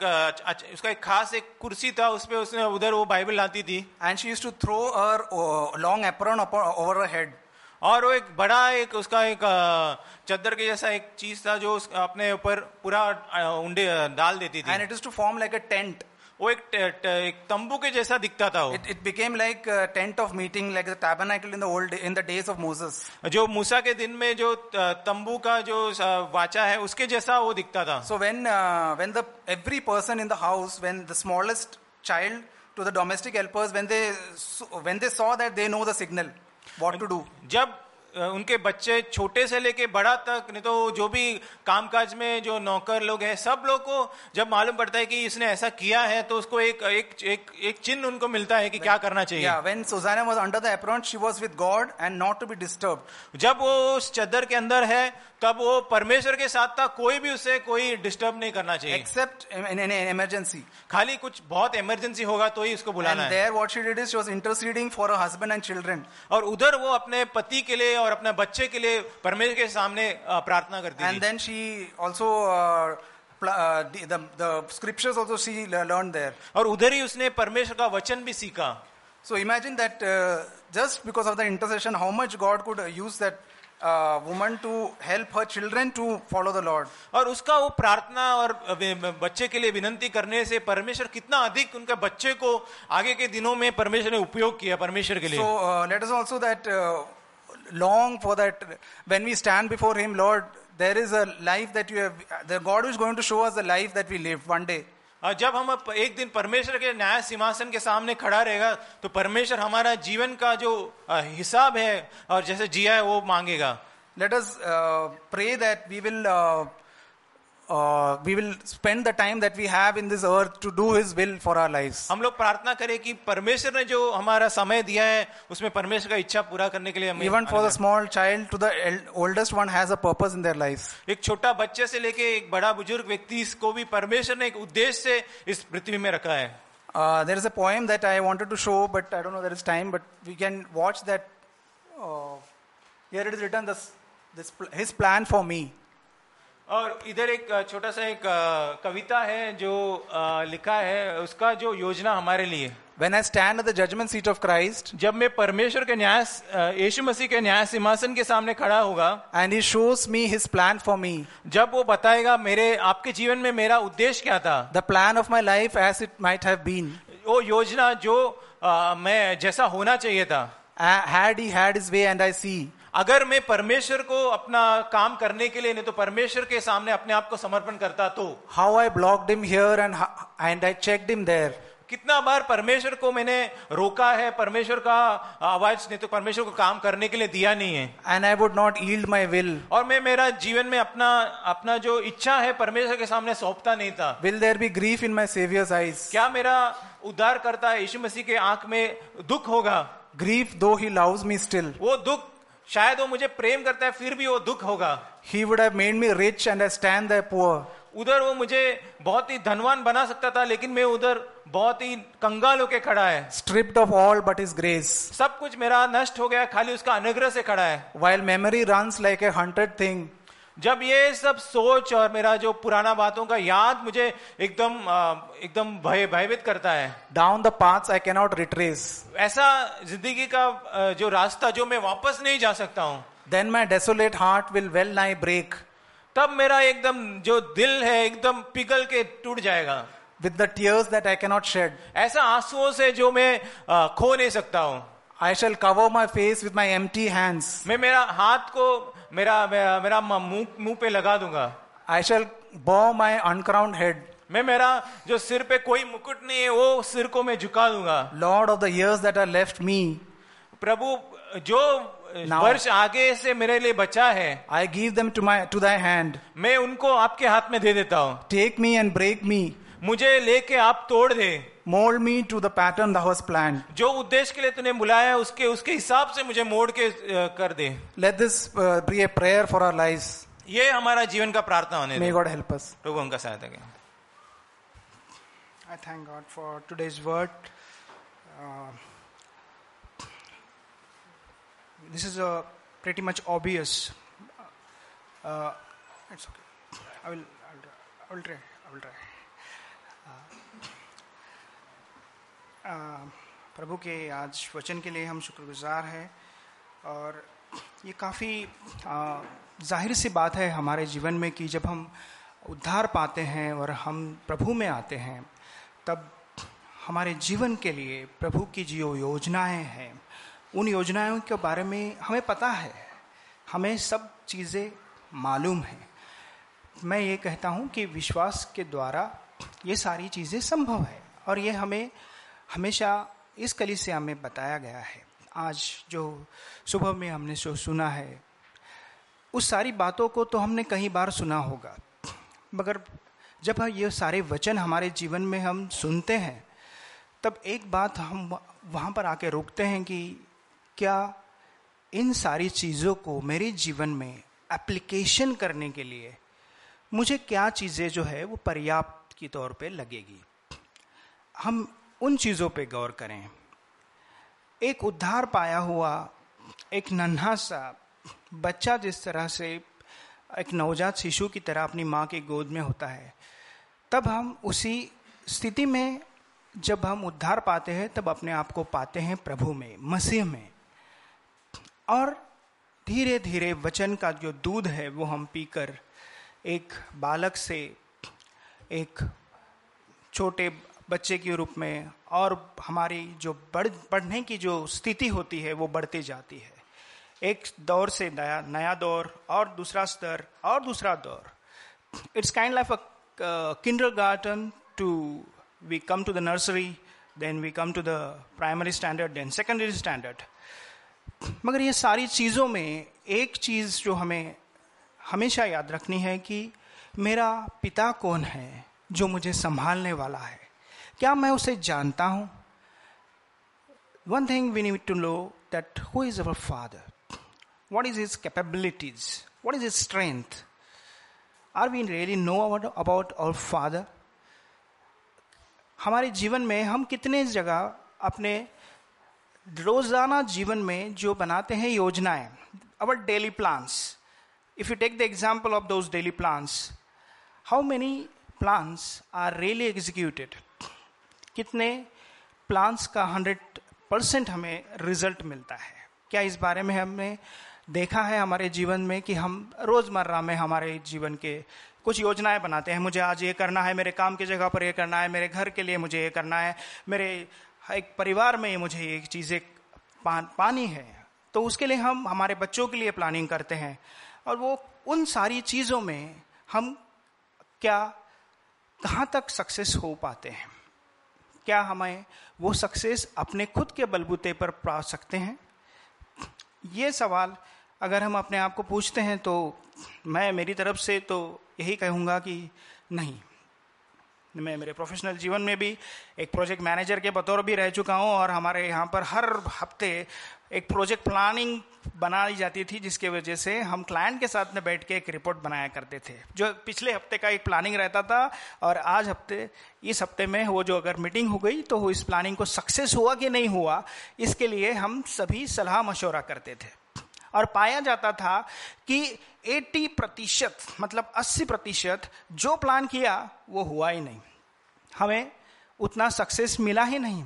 एक खास एक कुर्सी था, उसपे उसने उधर वो बाइबल लाती थी. And she used to throw her long apron over her head. और वो एक बड़ा एक उसका एक चद्दर के जैसा एक चीज था जो अपने ऊपर पूरा उंडे डाल देती थी. And it used to form like a tent. वो एक तंबू के जैसा दिखता था वो. It became like a tent of meeting, like the tabernacle in the days of Moses. जो मूसा के दिन में जो तंबू का जो वाचा है उसके जैसा वो दिखता था. So when every person in the house, when the smallest child to the domestic helpers, when they saw that, they know the signal what to do. जब उनके बच्चे छोटे से लेके बड़ा तक, नहीं तो जो भी कामकाज में जो नौकर लोग हैं, सब लोग को जब मालूम पड़ता है कि इसने ऐसा किया है तो उसको एक चिन्ह उनको मिलता है कि क्या करना चाहिए. Yeah, when Susanna was under the apron, she was with God and not to be disturbed. जब वो उस चद्दर के अंदर है तब वो परमेश्वर के साथ था, कोई भी उसे कोई डिस्टर्ब नहीं करना चाहिए. Except in an emergency. खाली कुछ बहुत इमरजेंसी होगा तो ही उसको बुलाना है. And there what she did is she was interceding for her husband and children. और उधर वो अपने पति के लिए और अपने बच्चे के लिए परमेश्वर के सामने प्रार्थना करती थी. And then she also the scriptures also she learned there. और उधर ही उसने परमेश्वर का वचन भी सीखा. So imagine that just because of the intercession, how much God could use that woman to help her children to follow the Lord. और उसका वो प्रार्थना और बच्चे के लिए विनंती करने से परमेश्वर कितना अधिक उनके बच्चे को आगे के दिनों में परमेश्वर ने उपयोग किया परमेश्वर के लिए. So let us also that long for that when we stand before Him, Lord, there is a life that you have. The God is going to show us the life that we live one day. जब हम एक दिन परमेश्वर के न्याय सिंहासन के सामने खड़ा रहेगा तो परमेश्वर हमारा जीवन का जो हिसाब है और जैसे जिया है वो मांगेगा. Let us pray that we will spend the time that we have in this earth to do His will for our lives. हम लोग प्रार्थना करें कि परमेश्वर ने जो हमारा समय दिया है उसमें परमेश्वर का इच्छा पूरा करने के लिए हमें. Even for the small child to the oldest one has a purpose in their lives. एक छोटा बच्चे से लेके एक बड़ा बुजुर्ग व्यक्ति को भी परमेश्वर ने एक उद्देश्य से इस पृथ्वी में रखा है. There is a poem that I wanted to show, but I don't know there is time, but we can watch that. Here it is written, His plan for me. और इधर एक छोटा सा एक कविता है जो लिखा है, उसका जो योजना हमारे लिए. When I stand at the judgment seat of Christ, जब मैं परमेश्वर के न्याय यीशु मसीह के न्याय सिंहासन के सामने खड़ा होगा, and He shows me His plan for me, जब वो बताएगा मेरे आपके जीवन में मेरा उद्देश्य क्या था, the plan of my life as it might have been, वो योजना जो मैं जैसा होना चाहिए था, had He had His way and I see. अगर मैं परमेश्वर को अपना काम करने के लिए नहीं तो परमेश्वर के सामने अपने आप को समर्पण करता तो how I blocked Him here and I checked Him there. कितना बार परमेश्वर को मैंने रोका है, परमेश्वर का आवाज नहीं तो परमेश्वर को काम करने के लिए दिया नहीं है. And I would not yield my will. और मैं मेरा जीवन में अपना जो इच्छा है परमेश्वर के सामने सौंपता नहीं था. Will there be grief in my Savior's eyes? क्या मेरा उद्धारकर्ता यीशु मसीह के आंख में दुख होगा? Grief though He loves me still. वो दुख शायद वो मुझे प्रेम करता है फिर भी वो दुख होगा. He would have made me rich and I stand there poor. उधर वो मुझे बहुत ही धनवान बना सकता था लेकिन मैं उधर बहुत ही कंगाल होके खड़ा है. Stripped of all but His grace. सब कुछ मेरा नष्ट हो गया, खाली उसका अनुग्रह से खड़ा है. While memory runs like a hunted thing. जब ये सब सोच और मेरा जो पुराना बातों का याद मुझे एकदम भयभीत करता है. Down the paths I cannot retrace. ऐसा जिंदगी का जो रास्ता जो मैं वापस नहीं जा सकता हूँ. Then my desolate heart will well nigh break. तब मेरा एकदम जो दिल है एकदम पिघल के टूट जाएगा. With the tears that I cannot shed. ऐसा आंसुओं से जो मैं खो नहीं सकता हूँ. I shall cover my face with my empty hands. मैं मेरा हाथ को मेरा मुंह पे लगा दूंगा. I shall bow my uncrowned head. मैं मेरा जो सिर पे कोई मुकुट नहीं है वो सिर को मैं झुका दूंगा. Lord, of the years that are left me, प्रभु जो Now- वर्ष आगे से मेरे लिए बचा है I give them to thy hand. मैं उनको आपके हाथ में दे देता हूँ. Take me and break me. मुझे लेके आप तोड़ दे. Mold me to the pattern thou hast planned. जो उद्देश्य के लिए तूने बुलाया है उसके हिसाब से मुझे मोड़ के कर दे. Let this be a prayer for our lives. ये हमारा जीवन का प्रार्थना होने May दे. God help us. प्रभु उनका सहायता करें. I thank God for today's word. This is pretty much obvious. It's okay. I will try. प्रभु के आज वचन के लिए हम शुक्रगुजार हैं और ये काफ़ी जाहिर सी बात है हमारे जीवन में कि जब हम उद्धार पाते हैं और हम प्रभु में आते हैं तब हमारे जीवन के लिए प्रभु की जो योजनाएं हैं उन योजनाओं के बारे में हमें पता है, हमें सब चीज़ें मालूम हैं. मैं ये कहता हूँ कि विश्वास के द्वारा ये सारी चीज़ें संभव है और ये हमें हमेशा इस कलीसिया में बताया गया है. आज जो सुबह में हमने जो सुना है उस सारी बातों को तो हमने कई बार सुना होगा, मगर जब ये सारे वचन हमारे जीवन में हम सुनते हैं तब एक बात हम वहाँ पर आके रुकते हैं कि क्या इन सारी चीज़ों को मेरे जीवन में एप्लीकेशन करने के लिए मुझे क्या चीज़ें जो है वो पर्याप्त की तौर पे लगेगी. हम उन चीज़ों पे गौर करें. एक उद्धार पाया हुआ एक नन्हा सा बच्चा जिस तरह से एक नवजात शिशु की तरह अपनी माँ की गोद में होता है, तब हम उसी स्थिति में जब हम उद्धार पाते हैं तब अपने आप को पाते हैं प्रभु में, मसीह में. और धीरे धीरे वचन का जो दूध है वो हम पीकर एक बालक से एक छोटे बच्चे के रूप में और हमारी जो बढ़ने की जो स्थिति होती है वो बढ़ती जाती है. एक दौर से नया दौर और दूसरा स्तर और दूसरा दौर. It's kind like a kindergarten to we come to the nursery, then we come to the primary standard, then secondary standard. मगर ये सारी चीज़ों में एक चीज़ जो हमें हमेशा याद रखनी है कि मेरा पिता कौन है जो मुझे संभालने वाला है. क्या मैं उसे जानता हूँ? One thing we need to know that who is our father? What is his capabilities? What is his strength? Are we really know about our father? हमारे जीवन में हम कितने जगह अपने रोजाना जीवन में जो बनाते हैं योजनाएं, our daily plans. If you take the example of those daily plans, how many plans are really executed? कितने प्लान्स का 100% हमें रिजल्ट मिलता है? क्या इस बारे में हमने देखा है हमारे जीवन में कि हम रोजमर्रा में हमारे जीवन के कुछ योजनाएं बनाते हैं. मुझे आज ये करना है, मेरे काम की जगह पर ये करना है, मेरे घर के लिए मुझे ये करना है, मेरे एक परिवार में मुझे ये चीज़ें पानी है, तो उसके लिए हम हमारे बच्चों के लिए प्लानिंग करते हैं. और वो उन सारी चीज़ों में हम क्या कहाँ तक सक्सेस हो पाते हैं? क्या हमें वो सक्सेस अपने खुद के बलबूते पर पा सकते हैं? ये सवाल अगर हम अपने आप को पूछते हैं तो मैं मेरी तरफ से तो यही कहूँगा कि नहीं. मैं मेरे प्रोफेशनल जीवन में भी एक प्रोजेक्ट मैनेजर के बतौर भी रह चुका हूँ और हमारे यहाँ पर हर हफ्ते एक प्रोजेक्ट प्लानिंग बनाई जाती थी जिसके वजह से हम क्लाइंट के साथ में बैठ के एक रिपोर्ट बनाया करते थे. जो पिछले हफ्ते का एक प्लानिंग रहता था और आज इस हफ्ते में वो जो अगर मीटिंग हो गई तो इस प्लानिंग को सक्सेस हुआ कि नहीं हुआ इसके लिए हम सभी सलाह मशवरा करते थे. और पाया जाता था कि 80% मतलब 80% जो प्लान किया वो हुआ ही नहीं, हमें उतना सक्सेस मिला ही नहीं.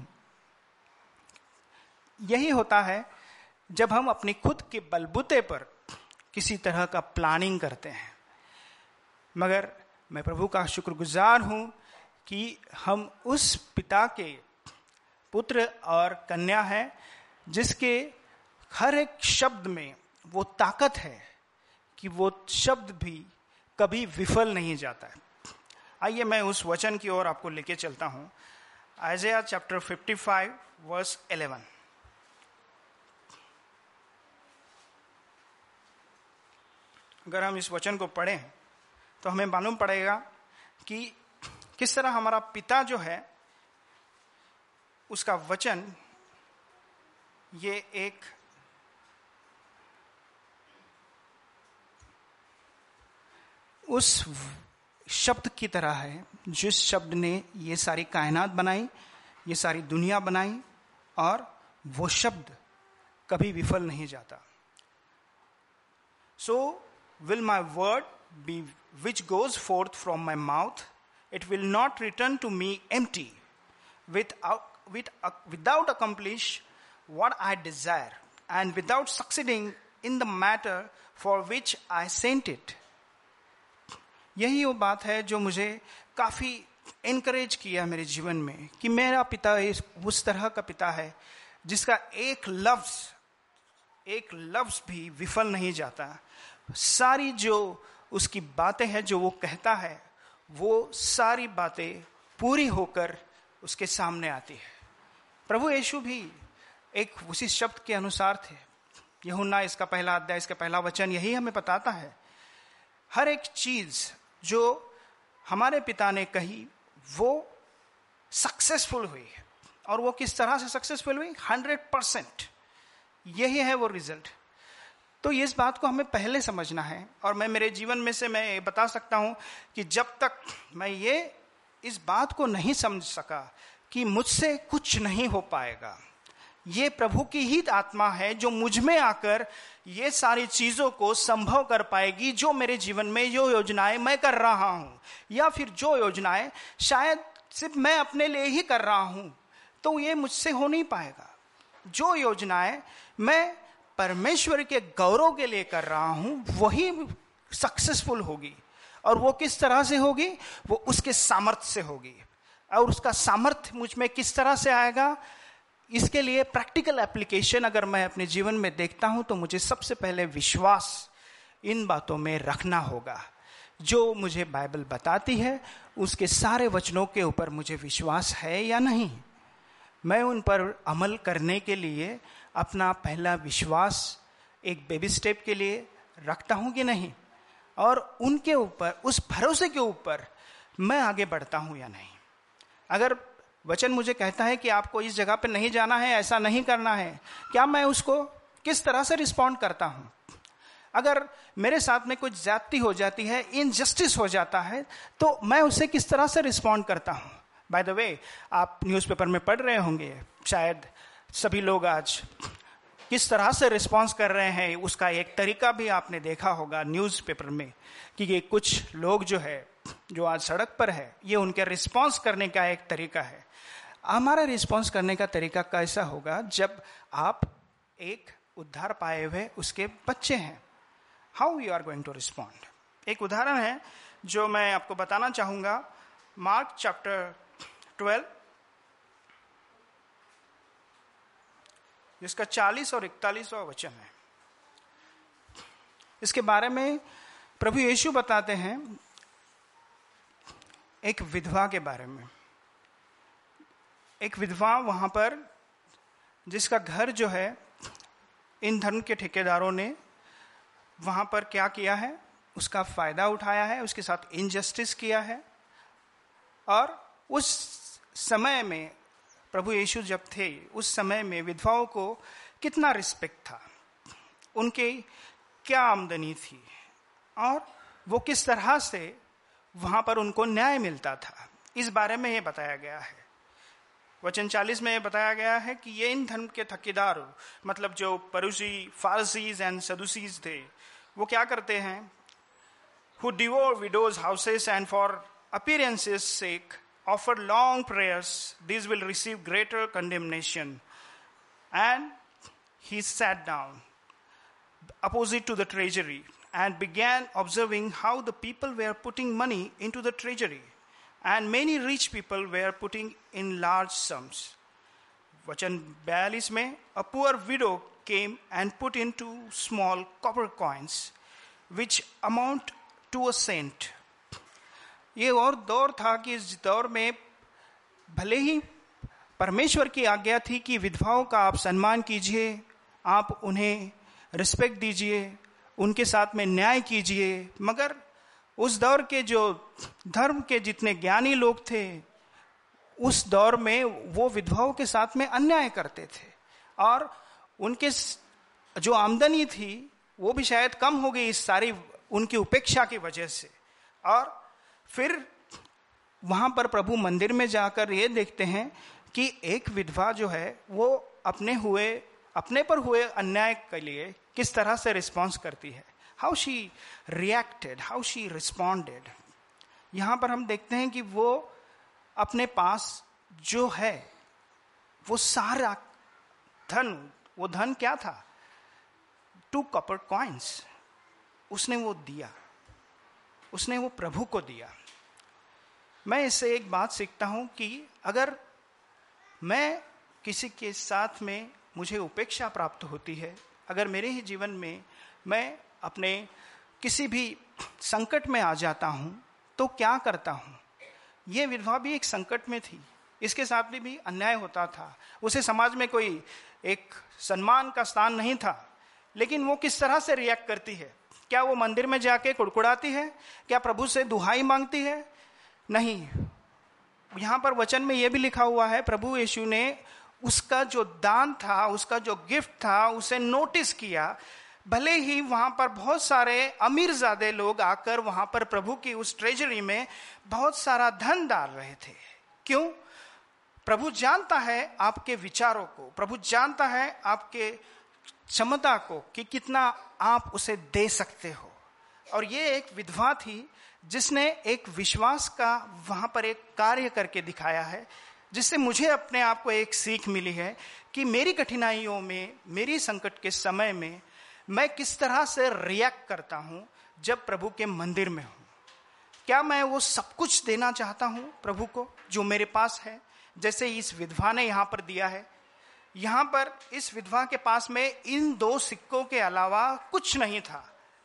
यही होता है जब हम अपनी खुद के बलबूते पर किसी तरह का प्लानिंग करते हैं. मगर मैं प्रभु का शुक्रगुजार हूं कि हम उस पिता के पुत्र और कन्या हैं जिसके हर एक शब्द में वो ताकत है कि वो शब्द भी कभी विफल नहीं जाता है। आइए मैं उस वचन की ओर आपको लेके चलता हूं। Isaiah chapter 55 verse 11। अगर हम इस वचन को पढ़ें तो हमें मालूम पड़ेगा कि किस तरह हमारा पिता जो है उसका वचन ये एक उस शब्द की तरह है जिस शब्द ने ये सारी कायनात बनाई, ये सारी दुनिया बनाई, और वो शब्द कभी विफल नहीं जाता। So will my word be which goes forth from my mouth, it will not return to me empty, without accomplish what I desire, and without succeeding in the matter for which I sent it. यही वो बात है जो मुझे काफी एनकरेज किया मेरे जीवन में कि मेरा पिता उस तरह का पिता है जिसका एक लफ्ज भी विफल नहीं जाता। सारी जो उसकी बातें हैं जो वो कहता है वो सारी बातें पूरी होकर उसके सामने आती है। प्रभु यीशु भी एक उसी शब्द के अनुसार थे। यूहन्ना इसका पहला अध्याय, इसका पहला वचन यही हमें बताता है। हर एक चीज जो हमारे पिता ने कही वो सक्सेसफुल हुई, और वो किस तरह से सक्सेसफुल हुई? 100%। यही है वो रिजल्ट। तो इस बात को हमें पहले समझना है, और मैं मेरे जीवन में से मैं बता सकता हूं कि जब तक मैं ये इस बात को नहीं समझ सका कि मुझसे कुछ नहीं हो पाएगा, ये प्रभु की ही आत्मा है जो मुझ में आकर ये सारी चीजों को संभव कर पाएगी, जो मेरे जीवन में जो योजनाएं मैं कर रहा हूं, या फिर जो योजनाएं शायद सिर्फ मैं अपने लिए ही कर रहा हूं, तो ये मुझसे हो नहीं पाएगा। जो योजनाएं मैं परमेश्वर के गौरव के लिए कर रहा हूं वही सक्सेसफुल होगी। और वो किस तरह से होगी? वो उसके सामर्थ्य से होगी। और उसका सामर्थ्य मुझ में किस तरह से आएगा? इसके लिए प्रैक्टिकल एप्लीकेशन अगर मैं अपने जीवन में देखता हूं तो मुझे सबसे पहले विश्वास इन बातों में रखना होगा। जो मुझे बाइबल बताती है उसके सारे वचनों के ऊपर मुझे विश्वास है या नहीं, मैं उन पर अमल करने के लिए अपना पहला विश्वास एक बेबी स्टेप के लिए रखता हूं कि नहीं, और उनके ऊपर, उस भरोसे के ऊपर मैं आगे बढ़ता हूं या नहीं। अगर वचन मुझे कहता है कि आपको इस जगह पे नहीं जाना है, ऐसा नहीं करना है, क्या मैं उसको किस तरह से रिस्पॉन्ड करता हूं? अगर मेरे साथ में कुछ ज्यादती हो जाती है, इनजस्टिस हो जाता है, तो मैं उसे किस तरह से रिस्पॉन्ड करता हूं? बाय द वे, आप न्यूज़पेपर में पढ़ रहे होंगे, शायद सभी लोग आज किस तरह से रिस्पॉन्स कर रहे हैं उसका एक तरीका भी आपने देखा होगा न्यूज़पेपर में, कि ये कुछ लोग जो आज सड़क पर है, ये उनके रिस्पॉन्स करने का एक तरीका है। हमारा रिस्पॉन्स करने का तरीका कैसा होगा? जब आप एक उद्धार पाए हुए उसके बच्चे हैं, how you are going to respond? एक उदाहरण है जो मैं आपको बताना चाहूंगा, मार्क चैप्टर 12 जिसका 40 और 41वां वचन है। इसके बारे में प्रभु यीशु बताते हैं एक विधवा के बारे में। एक विधवा वहां पर जिसका घर जो है इन धर्म के ठेकेदारों ने वहां पर क्या किया है, उसका फायदा उठाया है, उसके साथ इनजस्टिस किया है। और उस समय में प्रभु यीशु जब थे, उस समय में विधवाओं को कितना रिस्पेक्ट था, उनके क्या आमदनी थी, और वो किस तरह से वहां पर उनको न्याय मिलता था, इस बारे में ये बताया गया है। वचन 40 में बताया गया है कि ये इन धर्म के ठेकेदार, मतलब जो परूसी, फारसीज एंड सदुसीज थे, वो क्या करते हैं? who devour widows' houses and for appearance's sake offer long prayers, these will receive greater condemnation. And he sat down opposite to the treasury and began observing how the people were putting money into the treasury, and many rich people were putting in large sums. वचन 42 में, a poor widow came and put in 2 small copper coins, which amount to a cent. ये और दौर था कि इस दौर में भले ही परमेश्वर की आज्ञा थी कि विधवाओं का आप सम्मान कीजिए, आप उन्हें रिस्पेक्ट दीजिए, उनके साथ में न्याय कीजिए, मगर उस दौर के जो धर्म के जितने ज्ञानी लोग थे उस दौर में वो विधवाओं के साथ में अन्याय करते थे, और उनके जो आमदनी थी वो भी शायद कम हो गई इस सारी उनकी उपेक्षा की वजह से। और फिर वहां पर प्रभु मंदिर में जाकर ये देखते हैं कि एक विधवा जो है वो अपने पर हुए अन्याय के लिए किस तरह से रिस्पॉन्स करती है, how she reacted, how she responded. यहां पर हम देखते हैं कि वो अपने पास जो है वो सारा धन, वो धन क्या था, 2 कॉपर कॉइन्स, उसने वो दिया, उसने वो प्रभु को दिया। मैं इससे एक बात सीखता हूं कि अगर मैं किसी के साथ में मुझे उपेक्षा प्राप्त होती है, अगर मेरे ही जीवन में मैं अपने किसी भी संकट में आ जाता हूं, तो क्या करता हूं। ये विधवा भी एक संकट में थी, इसके साथ भी अन्याय होता था, उसे समाज में कोई एक सम्मान का स्थान नहीं था, लेकिन वो किस तरह से रिएक्ट करती है। क्या वो मंदिर में जाके कुड़कुड़ाती है, क्या प्रभु से दुहाई मांगती है? नहीं। यहां पर वचन में यह भी लिखा हुआ है, प्रभु यीशु ने उसका जो दान था, उसका जो गिफ्ट था, उसे नोटिस किया। भले ही वहां पर बहुत सारे अमीरजादे लोग आकर वहां पर प्रभु की उस ट्रेजरी में बहुत सारा धन डाल रहे थे। क्यों? प्रभु जानता है आपके विचारों को, प्रभु जानता है आपके क्षमता को कि कितना आप उसे दे सकते हो। और ये एक विधवा थी जिसने एक विश्वास का वहां पर एक कार्य करके दिखाया है, जिससे मुझे अपने आप को एक सीख मिली है कि मेरी कठिनाइयों में, मेरी संकट के समय में मैं किस तरह से रिएक्ट करता हूं जब प्रभु के मंदिर में हूं। क्या मैं वो सब कुछ देना चाहता हूं प्रभु को जो मेरे पास है, जैसे इस विधवा ने यहां पर दिया है। यहां पर इस विधवा के पास में इन 2 सिक्कों के अलावा कुछ नहीं था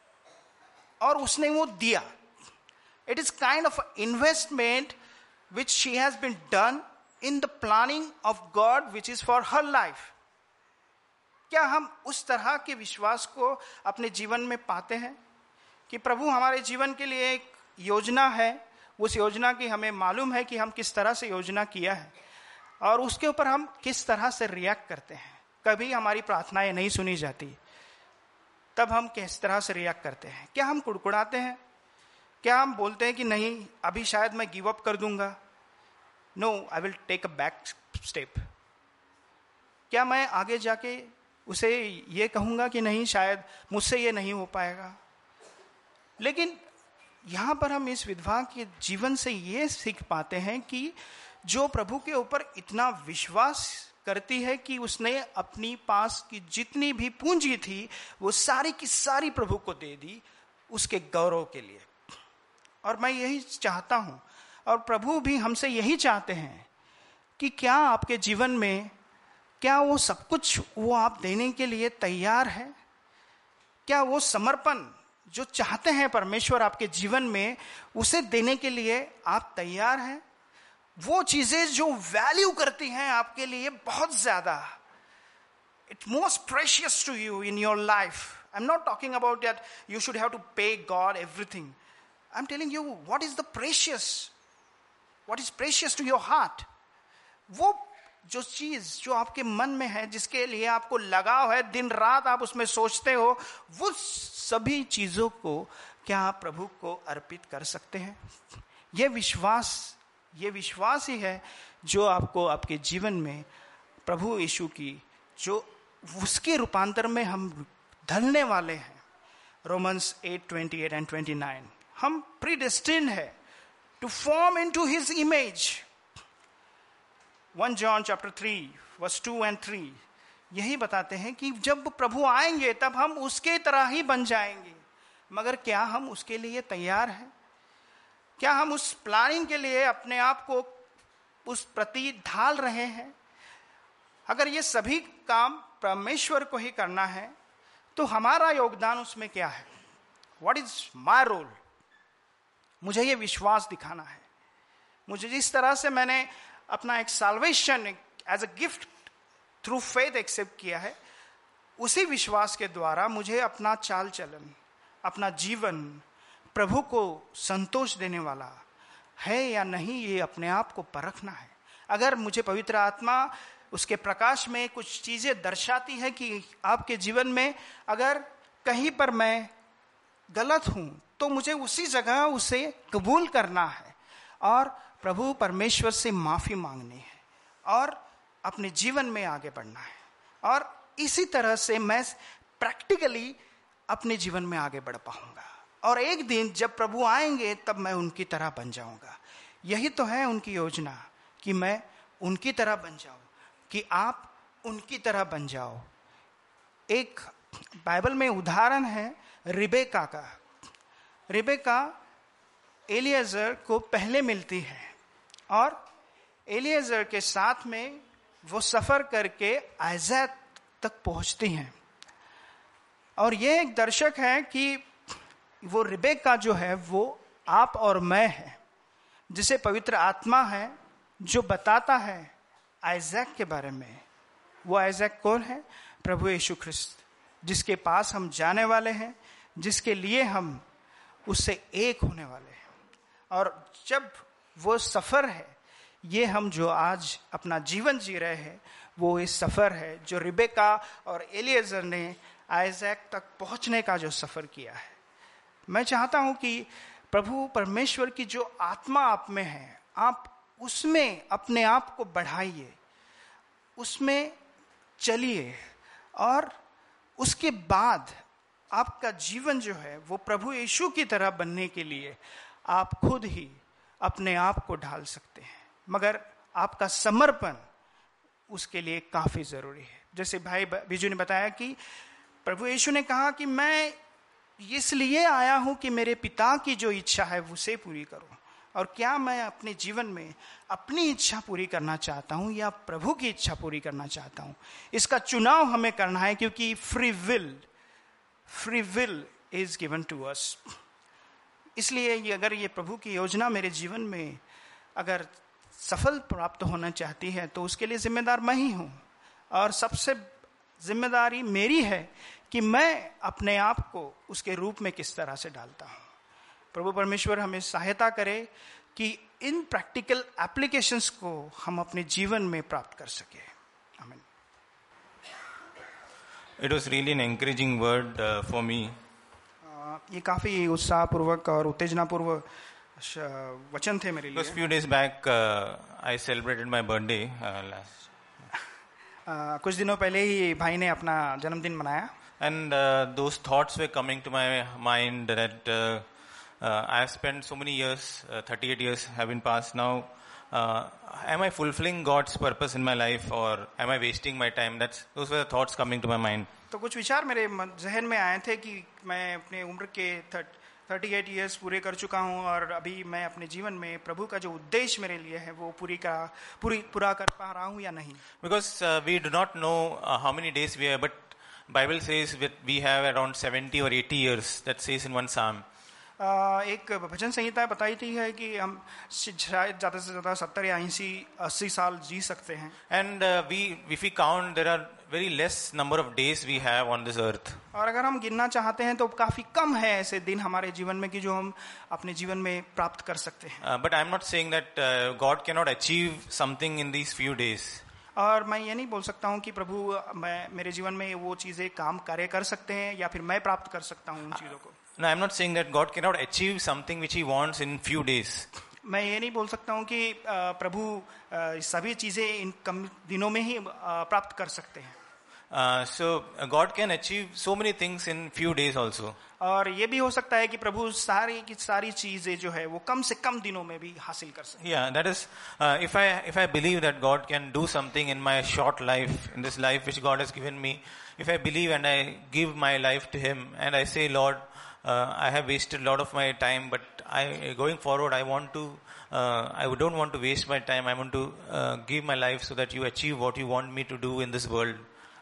और उसने वो दिया। It is kind of investment which she has been done in the planning of God which is for her life. क्या हम उस तरह के विश्वास को अपने जीवन में पाते हैं कि प्रभु हमारे जीवन के लिए एक योजना है, उस योजना की हमें मालूम है कि हम किस तरह से योजना किया है और उसके ऊपर हम किस तरह से रिएक्ट करते हैं। कभी हमारी प्रार्थनाएं नहीं सुनी जाती, तब हम किस तरह से रिएक्ट करते हैं। क्या हम कुड़कुड़ाते हैं? क्या हम बोलते हैं कि नहीं अभी शायद मैं गिव अप कर दूंगा, no I will take a back step? क्या मैं आगे जाके उसे ये कहूंगा कि नहीं शायद मुझसे ये नहीं हो पाएगा? लेकिन यहां पर हम इस विधवा के जीवन से ये सीख पाते हैं कि जो प्रभु के ऊपर इतना विश्वास करती है कि उसने अपनी पास की जितनी भी पूंजी थी वो सारी की सारी प्रभु को दे दी उसके गौरव के लिए। और मैं यही चाहता हूं और प्रभु भी हमसे यही चाहते हैं कि क्या आपके जीवन में, क्या वो सब कुछ वो आप देने के लिए तैयार है? क्या वो समर्पण जो चाहते हैं परमेश्वर आपके जीवन में, उसे देने के लिए आप तैयार हैं? वो चीजें जो वैल्यू करती हैं आपके लिए बहुत ज्यादा, it most precious to you in your life. I am not talking about that you should have to pay God everything. I am telling you what is the precious, what is precious to your heart. वो जो चीज जो आपके मन में है, जिसके लिए आपको लगाव है, दिन रात आप उसमें सोचते हो, वो सभी चीजों को क्या आप प्रभु को अर्पित कर सकते हैं? ये विश्वास ही है जो आपको आपके जीवन में प्रभु यीशु की जो उसके रूपांतर में हम ढलने वाले हैं। रोमन्स 8:28 and 29, हम प्रीडेस्टिन्ड है to form into his image. 1 John chapter 3 verse 2 and 3 यही बताते हैं कि जब प्रभु आएंगे तब हम उसके तरह ही बन जाएंगे। मगर क्या हम उसके लिए तैयार हैं? क्या हम उस प्लानिंग के लिए अपने आप को उस प्रति ढाल रहे हैं? अगर ये सभी काम परमेश्वर को ही करना है तो हमारा योगदान उसमें क्या है? What is my role? मुझे ये विश्वास दिखाना है। मुझे जिस तरह से मैंने अपना एक salvation as a gift through faith accept किया है, उसी विश्वास के द्वारा मुझे अपना चाल चलन, अपना जीवन प्रभु को संतोष देने वाला है या नहीं, ये अपने आप को परखना है। अगर मुझे पवित्र आत्मा उसके प्रकाश में कुछ चीजें दर्शाती है कि आपके जीवन में अगर कहीं पर मैं गलत हूं, तो मुझे उसी जगह उसे कबूल करना है और प्रभु परमेश्वर से माफी मांगनी है और अपने जीवन में आगे बढ़ना है। और इसी तरह से मैं प्रैक्टिकली अपने जीवन में आगे बढ़ पाऊंगा और एक दिन जब प्रभु आएंगे तब मैं उनकी तरह बन जाऊंगा। यही तो है उनकी योजना कि मैं उनकी तरह बन जाऊं, कि आप उनकी तरह बन जाओ। एक बाइबल में उदाहरण है रिबेका का। रिबेका एलिएजर को पहले मिलती है और एलिएजर के साथ में वो सफर करके आइजैक तक पहुंचती हैं। और ये एक दर्शक है कि वो रिबेका जो है वो आप और मैं है, जिसे पवित्र आत्मा है जो बताता है आइजैक के बारे में। वो आइजैक कौन है? प्रभु यीशु ख्रिस्त, जिसके पास हम जाने वाले हैं, जिसके लिए हम उससे एक होने वाले हैं। और जब वो सफर है, ये हम जो आज अपना जीवन जी रहे हैं, वो इस सफर है जो रिबेका और एलिएजर ने आइजैक तक पहुंचने का जो सफर किया है। मैं चाहता हूं कि प्रभु परमेश्वर की जो आत्मा आप में है, आप उसमें अपने आप को बढ़ाइए, उसमें चलिए और उसके बाद आपका जीवन जो है वो प्रभु यीशु की तरह बनने के लिए आप खुद ही अपने आप को ढाल सकते हैं, मगर आपका समर्पण उसके लिए काफी जरूरी है। जैसे भाई बीजू ने बताया कि प्रभु यीशु ने कहा कि मैं इसलिए आया हूं कि मेरे पिता की जो इच्छा है उसे पूरी करूं। और क्या मैं अपने जीवन में अपनी इच्छा पूरी करना चाहता हूं या प्रभु की इच्छा पूरी करना चाहता हूं? इसका चुनाव हमें करना है, क्योंकि free will is given to us. इसलिए अगर ये प्रभु की योजना मेरे जीवन में अगर सफल प्राप्त होना चाहती है तो उसके लिए जिम्मेदार मैं ही हूं। और सबसे जिम्मेदारी मेरी है कि मैं अपने आप को उसके रूप में किस तरह से डालता हूं। प्रभु परमेश्वर हमें सहायता करे कि इन प्रैक्टिकल एप्लीकेशंस को हम अपने जीवन में प्राप्त कर सके। आमीन। It was really an encouraging word for me. ये काफी उत्साहपूर्वक और उत्तेजनापूर्वक वचन थे मेरे लिए। Just few days back, I celebrated my birthday last. कुछ दिनों पहले ही भाई ने अपना जन्मदिन मनाया। And those thoughts were coming to my mind that I have spent so many years, 38 years have been passed now. Am I fulfilling God's purpose in my life, or am I wasting my time? Those were the thoughts coming to my mind. तो कुछ विचार मेरे जहन में आए थे कि मैं अपने उम्र के 38 इयर्स पूरे कर चुका हूं और अभी मैं अपने जीवन में प्रभु का जो उद्देश्य मेरे लिए है वो पूरा कर पा रहा हूं या नहीं। Because we do not know how many days we have, but Bible says that we have around 70 or 80 years. That says in one psalm. एक भजन संहिता बताई थी है कि हम शायद ज्यादा से ज्यादा 70 या 80 साल जी सकते हैं। And if we count, there are very less number of days we have on this earth. और अगर हम गिनना चाहते हैं तो काफी कम है ऐसे दिन हमारे जीवन में कि जो हम अपने जीवन में प्राप्त कर सकते हैं। But I am not saying that God cannot achieve something in these few days. और मैं ये नहीं बोल सकता हूँ कि प्रभु मेरे जीवन में वो चीजें कार्य कर सकते हैं या फिर मैं प्राप्त कर सकता हूँ उन चीजों को। No, I am not saying that God cannot achieve something which He wants in few days. मैं ये नहीं बोल सकता हूँ कि प्रभु सभी चीजें इन कम दिनों में ही प्राप्त कर सकते हैं। So God can achieve so many things in few days also. और ये भी हो सकता है कि प्रभु सारी की सारी चीजें जो है वो कम से कम दिनों में भी हासिल कर सके। Yeah, that is if I believe that God can do something in my short life, in this life which God has given me, if I believe and I give my life to Him and I say, Lord, I have wasted a lot of my time, but going forward I don't want to waste my time. I want to give my life so that you achieve what you want me to do in this world.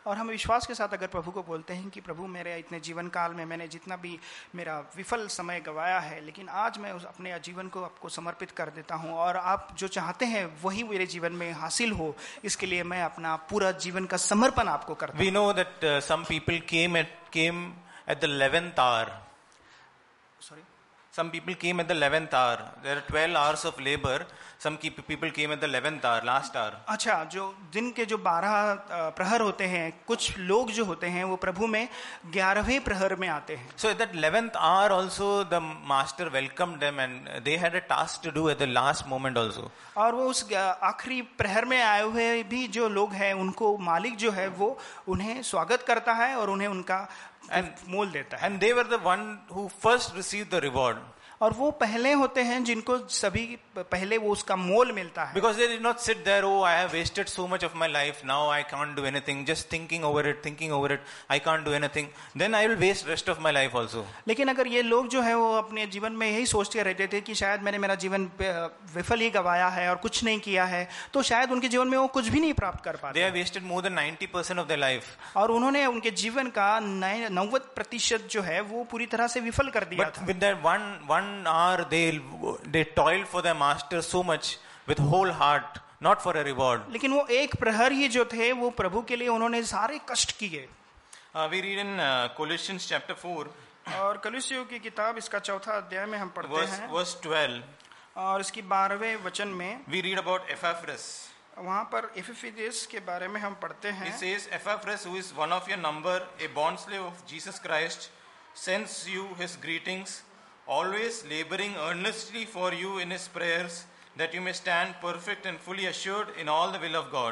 और हम विश्वास के साथ अगर प्रभु को बोलते हैं कि प्रभु मेरे इतने जीवन काल में मैंने जितना भी मेरा विफल समय गवाया है, लेकिन आज मैं अपने जीवन को आपको समर्पित कर देता हूं और आप जो चाहते हैं वही मेरे जीवन में हासिल हो, इसके लिए मैं अपना पूरा जीवन का समर्पण आपको करता हूं। We know that some people came at the 11th hour. Sorry? Some people came at the 11th hour. There are 12 hours of labor. Some people came at the 11th hour, last hour. अच्छा, जो दिन के जो 12 प्रहर होते हैं, कुछ लोग जो होते हैं वो प्रभु में 11वें प्रहर में आते हैं। So at that 11th hour also the master welcomed them and they had a task to do at the last moment also. और वो उस आखिरी प्रहर में आए हुए भी जो लोग हैं उनको मालिक जो है वो उन्हें स्वागत करता है और उन्हें उनका मोल देता है। And they were the one who first received the reward. और वो पहले होते हैं जिनको सभी पहले वो उसका मोल मिलता है। Because they did not sit there, oh, I have wasted so much of my life, now I can't do anything, just thinking over it, I can't do anything, then I will waste rest of my life also. लेकिन अगर ये लोग जो है वो अपने जीवन में यही सोचते रहते थे कि शायद मैंने मेरा जीवन विफल ही गवाया है और कुछ नहीं किया है, तो शायद उनके जीवन में वो कुछ भी नहीं प्राप्त कर पाते। They have wasted more than 90% of their life. और उन्होंने उनके जीवन का 90% जो है वो पूरी तरह से विफल कर दिया था। But with that one hour they toiled for their master so much with whole heart, not for a reward. लेकिन वो एक प्रहर ही जो थे वो प्रभु के लिए उन्होंने सारे कष्ट किए। We read in Colossians chapter 4 और कलीसियों की किताब इसका 4था अध्याय में हम पढ़ते हैं verse 12. और इसकी 12वें वचन में We read about Epaphras. वहां पर एपिफिदियस के बारे में हम पढ़ते हैं। It says, Epaphras, who is one of your number, a bondslave of Jesus Christ, sends you his greetings, always laboring earnestly for you in his prayers, that you may stand perfect and fully assured in all the will of God.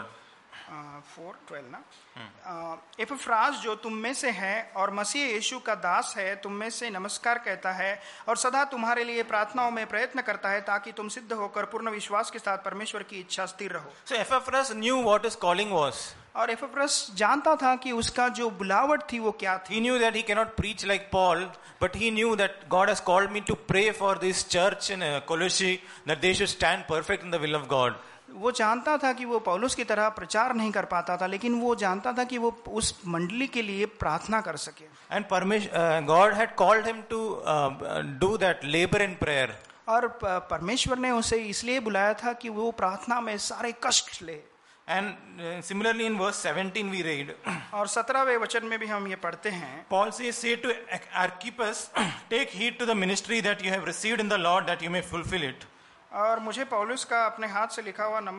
4:12 ना। एपफ्रास जो तुम में से है और मसीह यीशु का दास है, तुम में से नमस्कार कहता है और सदा तुम्हारे लिए प्रार्थनाओं में प्रयत्न करता है ताकि तुम सिद्ध होकर पूर्ण विश्वास के साथ परमेश्वर की इच्छा स्थिर रहो। So Epaphras knew what his calling was. और एपफ्रास जानता था कि उसका जो बुलावट थी वो क्या थी। He knew that he cannot preach like Paul, but he knew that God has called me to pray for this church in Colossae, that they should stand perfect in the will of God. वो जानता था कि वो पौलुस की तरह प्रचार नहीं कर पाता था, लेकिन वो जानता था कि वो उस मंडली के लिए प्रार्थना कर सके। And God had called him to do that labor in prayer. और परमेश्वर ने उसे इसलिए बुलाया था कि वो प्रार्थना में सारे कष्ट ले। And similarly in verse 17 we read, और 17वें वचन में भी हम ये पढ़ते हैं, Paul says, say to Archippus, take heed to the ministry that you have received in the Lord, that you may fulfill it. और मुझे पौलुस का अपने हाथ से लिखा हुआ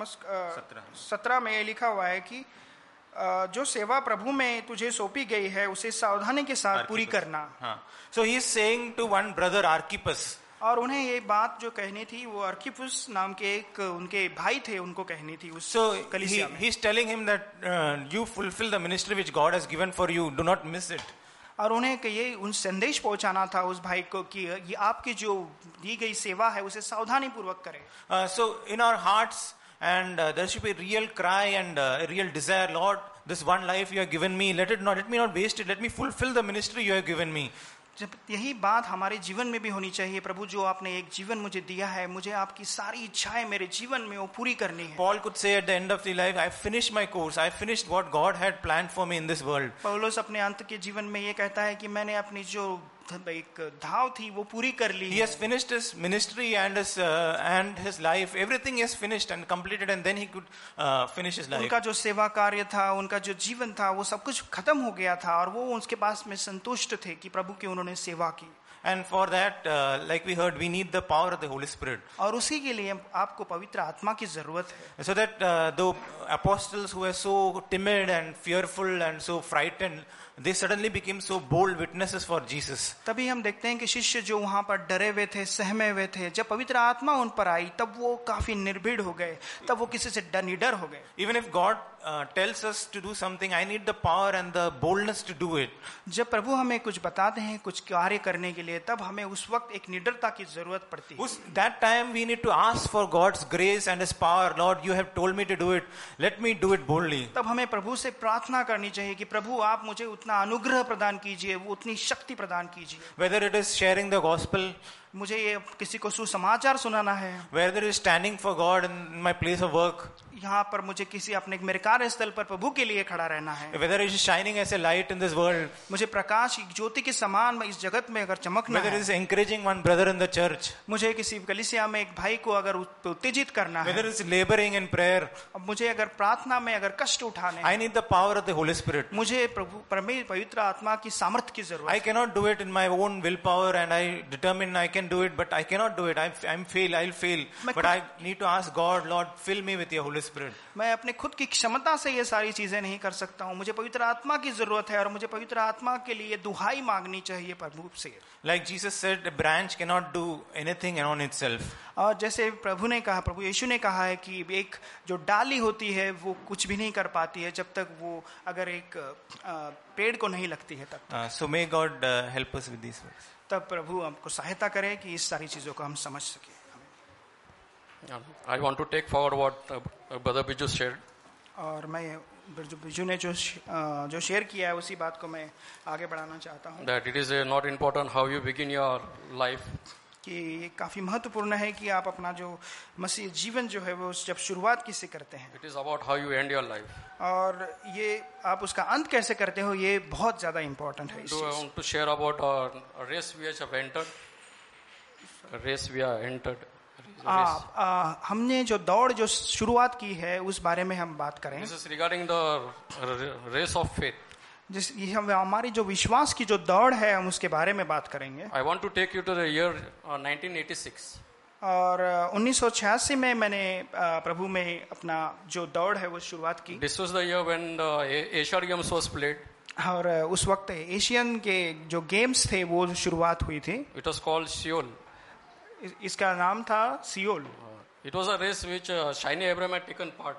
17 में ये लिखा हुआ है कि जो सेवा प्रभु में तुझे सौंपी गई है उसे सावधानी के साथ पूरी करना। So he is saying to one brother Archippus, और उन्हें ये बात जो कहनी थी वो अर्किपुस नाम के एक उनके भाई थे, उनको कहनी थी उस कलीसिया में। he is telling him that you fulfill the ministry which God has given for you, do not miss it. और उन्हें ये उन संदेश पहुंचाना था उस भाई को कि ये आपकी जो दी गई सेवा है उसे सावधानी पूर्वक करें। So in our hearts and there should be real cry and real desire, Lord, this one life you have given me, let me not waste it, let me fulfill the ministry you have given me. जब यही बात हमारे जीवन में भी होनी चाहिए, प्रभु जो आपने एक जीवन मुझे दिया है, मुझे आपकी सारी इच्छाएं मेरे जीवन में वो पूरी करनी है। Paul could say at the end of the life, I finished my course, I finished what God had planned for me in this world. पौलुस अपने अंत के जीवन में ये कहता है कि मैंने अपनी जो एक धाव थी वो पूरी कर ली। He has finished his ministry and his life. Everything is finished and completed, and then he could finish his life. उनका जो सेवा कार्य था, उनका जो जीवन था, वो सब कुछ खत्म हो गया था और वो उसके पास में संतुष्ट थे कि प्रभु की उन्होंने सेवा की। And for that, like we heard, we need the power of the Holy Spirit. और उसी के लिए आपको पवित्र आत्मा की जरूरत है। So that the apostles who were so timid and fearful and so frightened, they suddenly became so bold witnesses for Jesus. तभी हम देखते हैं कि शिष्य जो वहां पर डरे हुए थे, सहमे हुए थे, जब पवित्र आत्मा उन पर आई तब वो काफी निर्भीड़ हो गए, तब वो किसी से निडर हो गए। Even if God tells us to do something, I need the power and the boldness to do it. जब प्रभु हमें कुछ बताते हैं कुछ कार्य करने के लिए, तब हमें उस वक्त एक निडरता की जरूरत पड़ती है। That time we need to ask for God's grace and His power. Lord, you have told me to do it. Let me do it boldly. तब हमें प्रभु से प्रार्थना करनी चाहिए कि प्रभु आप मुझे उतना अनुग्रह प्रदान कीजिए, वो उतनी शक्ति प्रदान कीजिए। Whether it is sharing the gospel मुझे ये किसी को सुसमाचार सुनाना है, whether it is standing for God in my place of work, यहाँ पर मुझे किसी अपने मेरे कार्यस्थल पर प्रभु के लिए खड़ा रहना है, whether it is shining as a light in this world, मुझे प्रकाश एक ज्योति के समान में इस जगत में अगर चमकना whether it है, is encouraging one brother in the church, मुझे किसी कलीसिया में एक भाई को अगर उत्तेजित करना whether है, it is laboring in prayer, अब मुझे अगर प्रार्थना में अगर कष्ट उठाने I need the power of the Holy Spirit. मुझे प्रभु पवित्र आत्मा की सामर्थ्य की जरूरत I है। cannot do it in my own willpower and I determine I can do it, but I cannot do it. I'll fail. But I need to ask God, Lord, fill me with your Holy Spirit. मैं अपने खुद की क्षमता से ये सारी चीजें नहीं कर सकता हूँ, मुझे पवित्र आत्मा की जरूरत है और मुझे पवित्र आत्मा के लिए दुहाई मांगनी चाहिए प्रभु से। Like Jesus said, a branch cannot do anything on itself. और जैसे प्रभु यीशु ने कहा है कि एक जो डाली होती है वो कुछ भी नहीं कर पाती है जब तक वो अगर एक पेड़ को नहीं लगती है तब So may God help us with these words. तब प्रभु हमको सहायता करे कि इस सारी चीजों को हम समझ सके। I want to take forward what Brother Biju shared. और मैं बिजू ने जो शेयर किया है उसी बात को मैं आगे बढ़ाना चाहता हूँ That it is not important how you begin your life. कि ये काफी महत्वपूर्ण है कि आप अपना जो मसीह जीवन जो है वो जब शुरुआत किससे करते हैं, It is about how you end your life. और ये आप उसका अंत कैसे करते हो, ये बहुत ज्यादा इम्पोर्टेंट है। Do I want to share about a race we have entered? A race we have entered. हमने जो दौड़ जो शुरुआत की है उस बारे में हम बात करें। This is regarding the race of faith. ये हमारी जो विश्वास की जो दौड़ है हम उसके बारे में बात करेंगे। I want to take you to the year 1986. और 1986 में मैंने प्रभु में अपना जो दौड़ है वो शुरुआत की। This was the year when the Asia Games was played. और उस वक्त एशियन के जो गेम्स थे वो शुरुआत हुई थी। It was called Seoul. इसका नाम था Seoul. It was a race which Shiny Abraham had taken part.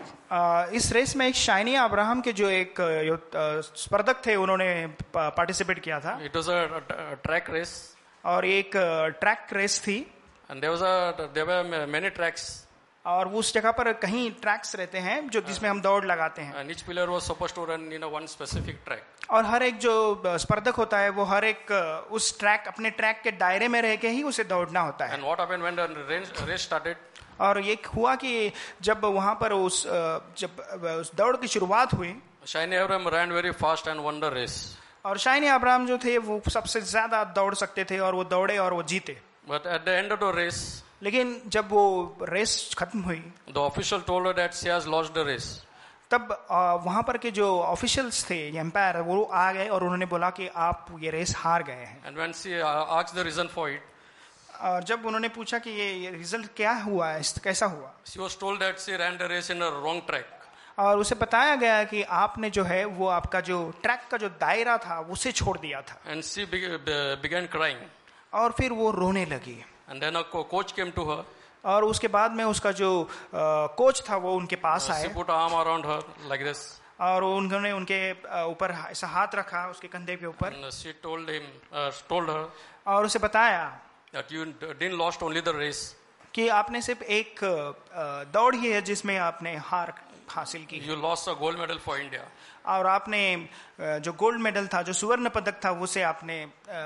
इस रेस में एक शाइनी अब्राहम के जो एक स्पर्धक थे उन्होंने पार्टिसिपेट किया था। It was a track race. और एक ट्रैक रेस थी। And there were many tracks. और उस जगह पर कहीं ट्रैक्स रहते हैं जो जिसमें हम दौड़ लगाते हैं। And each player was supposed to run in a one specific track. और हर एक जो स्पर्धक होता है वो हर एक उस ट्रैक अपने ट्रैक के दायरे में रह के ही उसे दौड़ना होता है। And what happened when the race started? और ये हुआ कि जब वहां पर उस दौड़ की शुरुआत हुई, Shiny Abraham ran very fast and won the race. और शाइनी अब्राहम जो थे वो सबसे ज्यादा दौड़ सकते थे और वो दौड़े और वो जीते। But at the end of the race, लेकिन जब वो रेस खत्म हुई, the official told her that she has lost the race. तब वहां पर के जो ऑफिशियल्स थे, एम्पायर, वो आ गए और उन्होंने बोला कि आप ये रेस हार गए हैं। And when she asked the reason for it, और जब उन्होंने पूछा कि ये रिजल्ट क्या हुआ है, कैसा हुआ, she was told that she ran the race in a wrong track. और उसे बताया गया कि आपने जो है वो आपका जो ट्रैक का जो दायरा था उसे छोड़ दिया था। And she began crying. और फिर वो रोने लगी। And then a coach came to her. और उसके बाद में उसका जो कोच था वो उनके पास She आए put her arm around her like this. और उन्होंने उनके ऊपर ऐसा हाथ रखा उसके कंधे के ऊपर, And she told her और उसे बताया that you didn't lost only the race. कि आपने सिर्फ एक दौड़ ही है जिसमें आपने हार हासिल की, You lost a gold medal for India. और आपने जो गोल्ड मेडल था, जो स्वर्ण पदक था, उसे आपने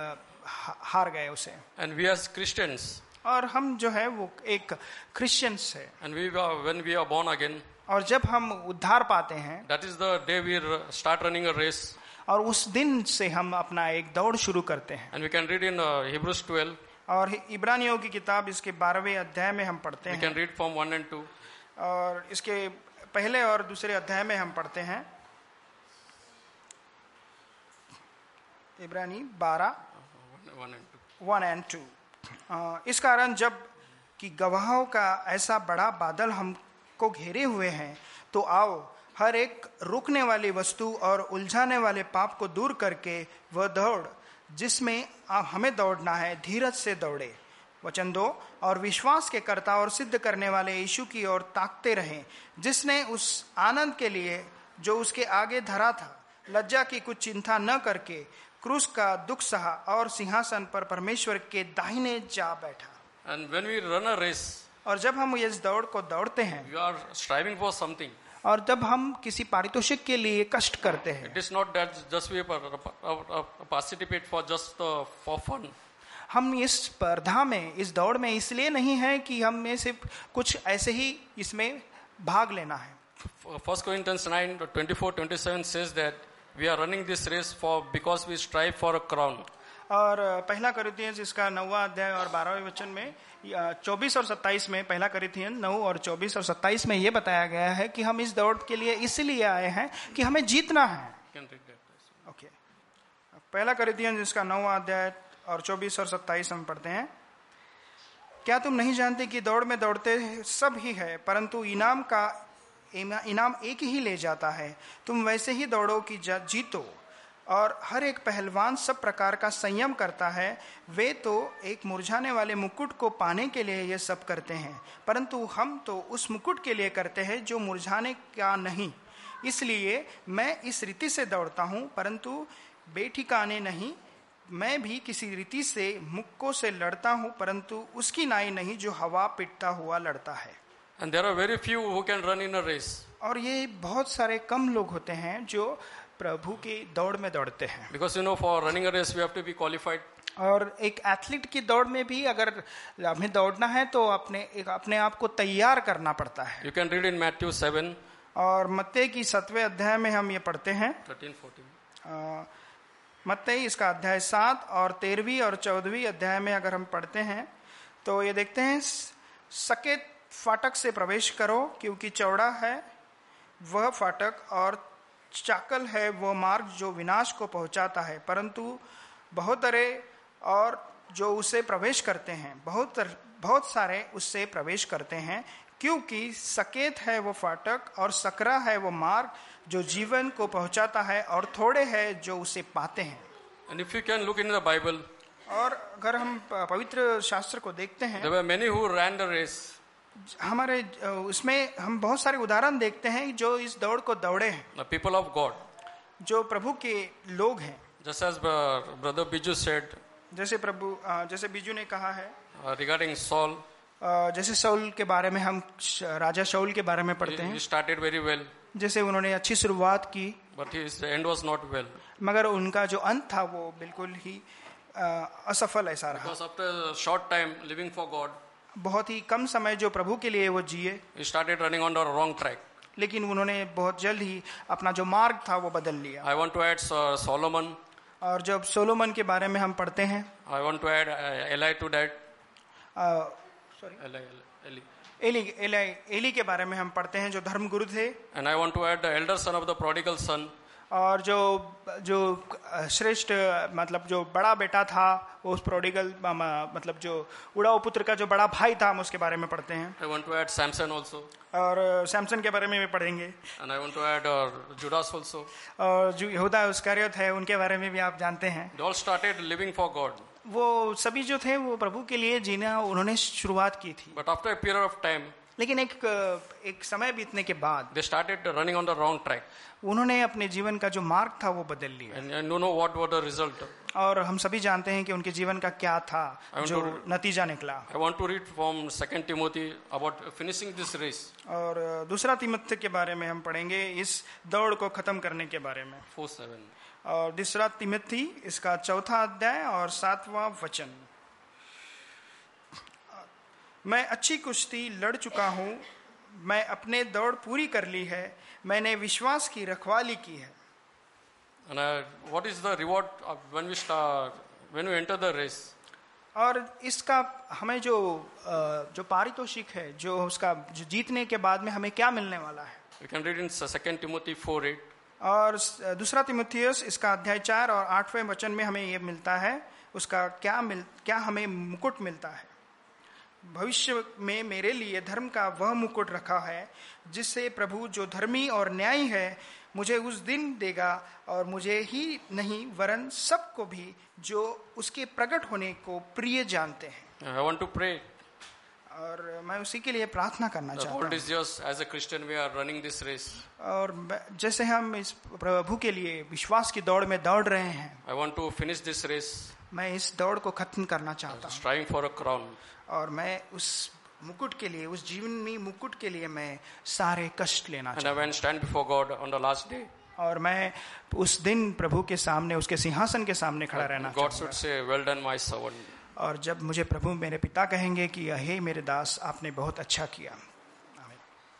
हार गए उसे। And we as Christians, और हम जो है वो एक क्रिश्चियंस है, and when we are born again, और जब हम उद्धार पाते हैं that is the day we start running a race. और उस दिन से हम अपना एक दौड़ शुरू करते हैं। And we can read in Hebrews 12. और इब्रानियों की किताब इसके 12वें अध्याय में हम पढ़ते We हैं, can read from 1 and 2. और इसके पहले और दूसरे अध्याय में हम पढ़ते हैं इब्रानी 12 1 and 2। इस कारण जब कि गवाहों का ऐसा बड़ा बादल हमको घेरे हुए हैं, तो आओ हर एक रुकने वाली वस्तु और उलझाने वाले पाप को दूर करके वह दौड़ जिसमें हमें दौड़ना है, धीरज से दौड़े। वचन 2, और विश्वास के कर्ता और सिद्ध करने वाले यीशु की ओर ताकते रहें, जिसने उस आनंद के लिए जो उसके आगे धरा था लज्जा की कुछ चिंता न करके क्रूस का दुख सहा और सिंहासन पर परमेश्वर के दाहिने जा बैठा। And when we run a race, और जब हम इस दौड़ को दौड़ते हैं, you are striving for something. और जब हम किसी पारितोषिक के लिए कष्ट करते हैं, It is not that just we participate for just for fun. हम इस स्पर्धा में, इस दौड़ में इसलिए नहीं है कि हम में सिर्फ कुछ ऐसे ही इसमें भाग लेना है. 1 Corinthians 9:24-27 says that we are running this race because we strive for a crown. और पहला कोरिन्थियंस इसका 9वां अध्याय और 12वें वचन में 24 और 27 में, पहला कोरिन्थियंस 9 और 24 और 27 में ये बताया गया है कि हम इस दौड़ के लिए इसलिए आए हैं कि हमें जीतना है. ओके, पहला कोरिन्थियंस इसका 9वां अध्याय और 24 और 27 हम पढ़ते हैं. क्या तुम नहीं जानते कि दौड़ में दौड़ते सब ही है, परंतु इनाम एक ही ले जाता है. तुम वैसे ही दौड़ो कि जीतो. और हर एक पहलवान सब प्रकार का संयम करता है. वे तो एक मुरझाने वाले मुकुट को पाने के लिए ये सब करते हैं, परंतु हम तो उस मुकुट के लिए करते हैं जो मुरझाने का नहीं. इसलिए मैं इस रीति से दौड़ता हूँ, परंतु बेठिकाने नहीं. मैं भी किसी रीति से मुक्कों से लड़ता हूँ, परंतु उसकी नाई नहीं जो हवा पिटता हुआ लड़ता है. And there are very few who can run in a race. और ये बहुत सारे कम लोग होते हैं जो प्रभु की दौड़ में दौड़ते हैं. Because for running a race we have to be qualified. और एक एथलीट की दौड़ में भी अगर हमें दौड़ना है तो अपने आप को तैयार करना पड़ता है. You can read in Matthew 7. और मत्ती की 7वें अध्याय में हम ये पढ़ते हैं. 13-14. मत्ती इसका अध्याय 7 और 13वीं और 14वीं अध्याय में अगर हम पढ़ते हैं तो ये देखते हैं, सकेत फाटक से प्रवेश करो, क्योंकि चौड़ा है वह फाटक और चाकल है वो मार्ग जो विनाश को पहुंचाता है, परंतु बहुत सारे और जो उसे प्रवेश करते हैं, बहुत सारे उससे प्रवेश करते हैं. क्योंकि सकेत है वो फाटक और सकरा है वो मार्ग जो जीवन को पहुंचाता है, और थोड़े हैं जो उसे पाते हैं. And if you can look in the Bible, और अगर हम पवित्र शास्त्र को देखते हैं, there were many who ran the race. हमारे उसमें हम बहुत सारे उदाहरण देखते हैं जो इस दौड़ को दौड़े हैं. The people of God. जो प्रभु के लोग हैं. Just as brother Biju said. जैसे बीजू ने कहा है. Regarding Saul. जैसे शाऊल के बारे में हम राजा शाऊल के बारे में पढ़ते हैं. He started very well. जैसे उन्होंने अच्छी शुरुआत की. But his end was not well. मगर उनका जो अंत था वो बिल्कुल ही असफल ऐसा रहा. Because after a short time living for God. बहुत ही कम समय जो प्रभु के लिए वो जिए. He started running on the wrong track. लेकिन उन्होंने बहुत जल्द ही अपना जो मार्ग था वो बदल लिया. I want to add Solomon. और जब सोलोमन के बारे में हम पढ़ते हैं. I want to add Eli to that. Eli के बारे में हम पढ़ते हैं जो धर्म गुरु थे. And I want to add the elder son of the prodigal son. और जो श्रेष्ठ मतलब जो बड़ा बेटा था उस प्रोडिगल मतलब जो उड़ाऊ पुत्र का जो बड़ा भाई था, हम उसके बारे में पढ़ते हैं. I want to add Samson also. और सैमसन के बारे में भी पढ़ेंगे. And I want to add Judas also. और जो यहूदा इस्करियोत है उनके बारे में भी आप जानते हैं. They all started living for God. वो सभी जो थे वो प्रभु के लिए जीना उन्होंने शुरुआत की थी. But after a period of time, लेकिन एक समय बीतने के बाद they started running on the wrong track. उन्होंने अपने जीवन का जो मार्ग था वो बदल लिया. And you know what was the result? और हम सभी जानते हैं कि उनके जीवन का क्या था जो नतीजा निकला. I want to read from 2 Timothy about finishing this race. और दूसरा तिमुथी के बारे में हम पढ़ेंगे, इस दौड़ को खत्म करने के बारे में. 4:7. और दूसरा तिमुथी इसका 4वां अध्याय और 7वां वचन. मैं अच्छी कुश्ती लड़ चुका हूँ, मैं अपने दौड़ पूरी कर ली है, मैंने विश्वास की रखवाली की है. And what is the reward when we enter the race? और इसका हमें जो पारितोषिक है, जो उसका जो जीतने के बाद में हमें क्या मिलने वाला है. We can read in 2 Timothy 4:8. और दूसरा तिमुथियुस इसका अध्याय 4 और 8वें वचन में हमें ये मिलता है, उसका क्या हमें मुकुट मिलता है. भविष्य में मेरे लिए धर्म का वह मुकुट रखा है जिससे प्रभु जो धर्मी और न्यायी है मुझे उस दिन देगा, और मुझे ही नहीं वरन सबको भी जो उसके प्रकट होने को प्रिय जानते हैं. I want to pray. और मैं उसी के लिए प्रार्थना करना चाहता हूँ. The is just as a Christian we are running this race. और जैसे हम इस प्रभु के लिए विश्वास की दौड़ में दौड़ रहे हैं, I want to finish this race. मैं इस दौड़ को खत्म करना चाहता हूँ. Striving for a crown. और मैं उस मुकुट के लिए, उस जीवनी मुकुट के लिए मैं सारे कष्ट लेना चाहता हूँ. And I will stand before God on the last day. और मैं उस दिन प्रभु के सामने, उसके सिंहासन के सामने खड़ा रहना God should say, well done my servant. और जब मुझे प्रभु मेरे पिता कहेंगे कि हे मेरे दास, आपने बहुत अच्छा किया।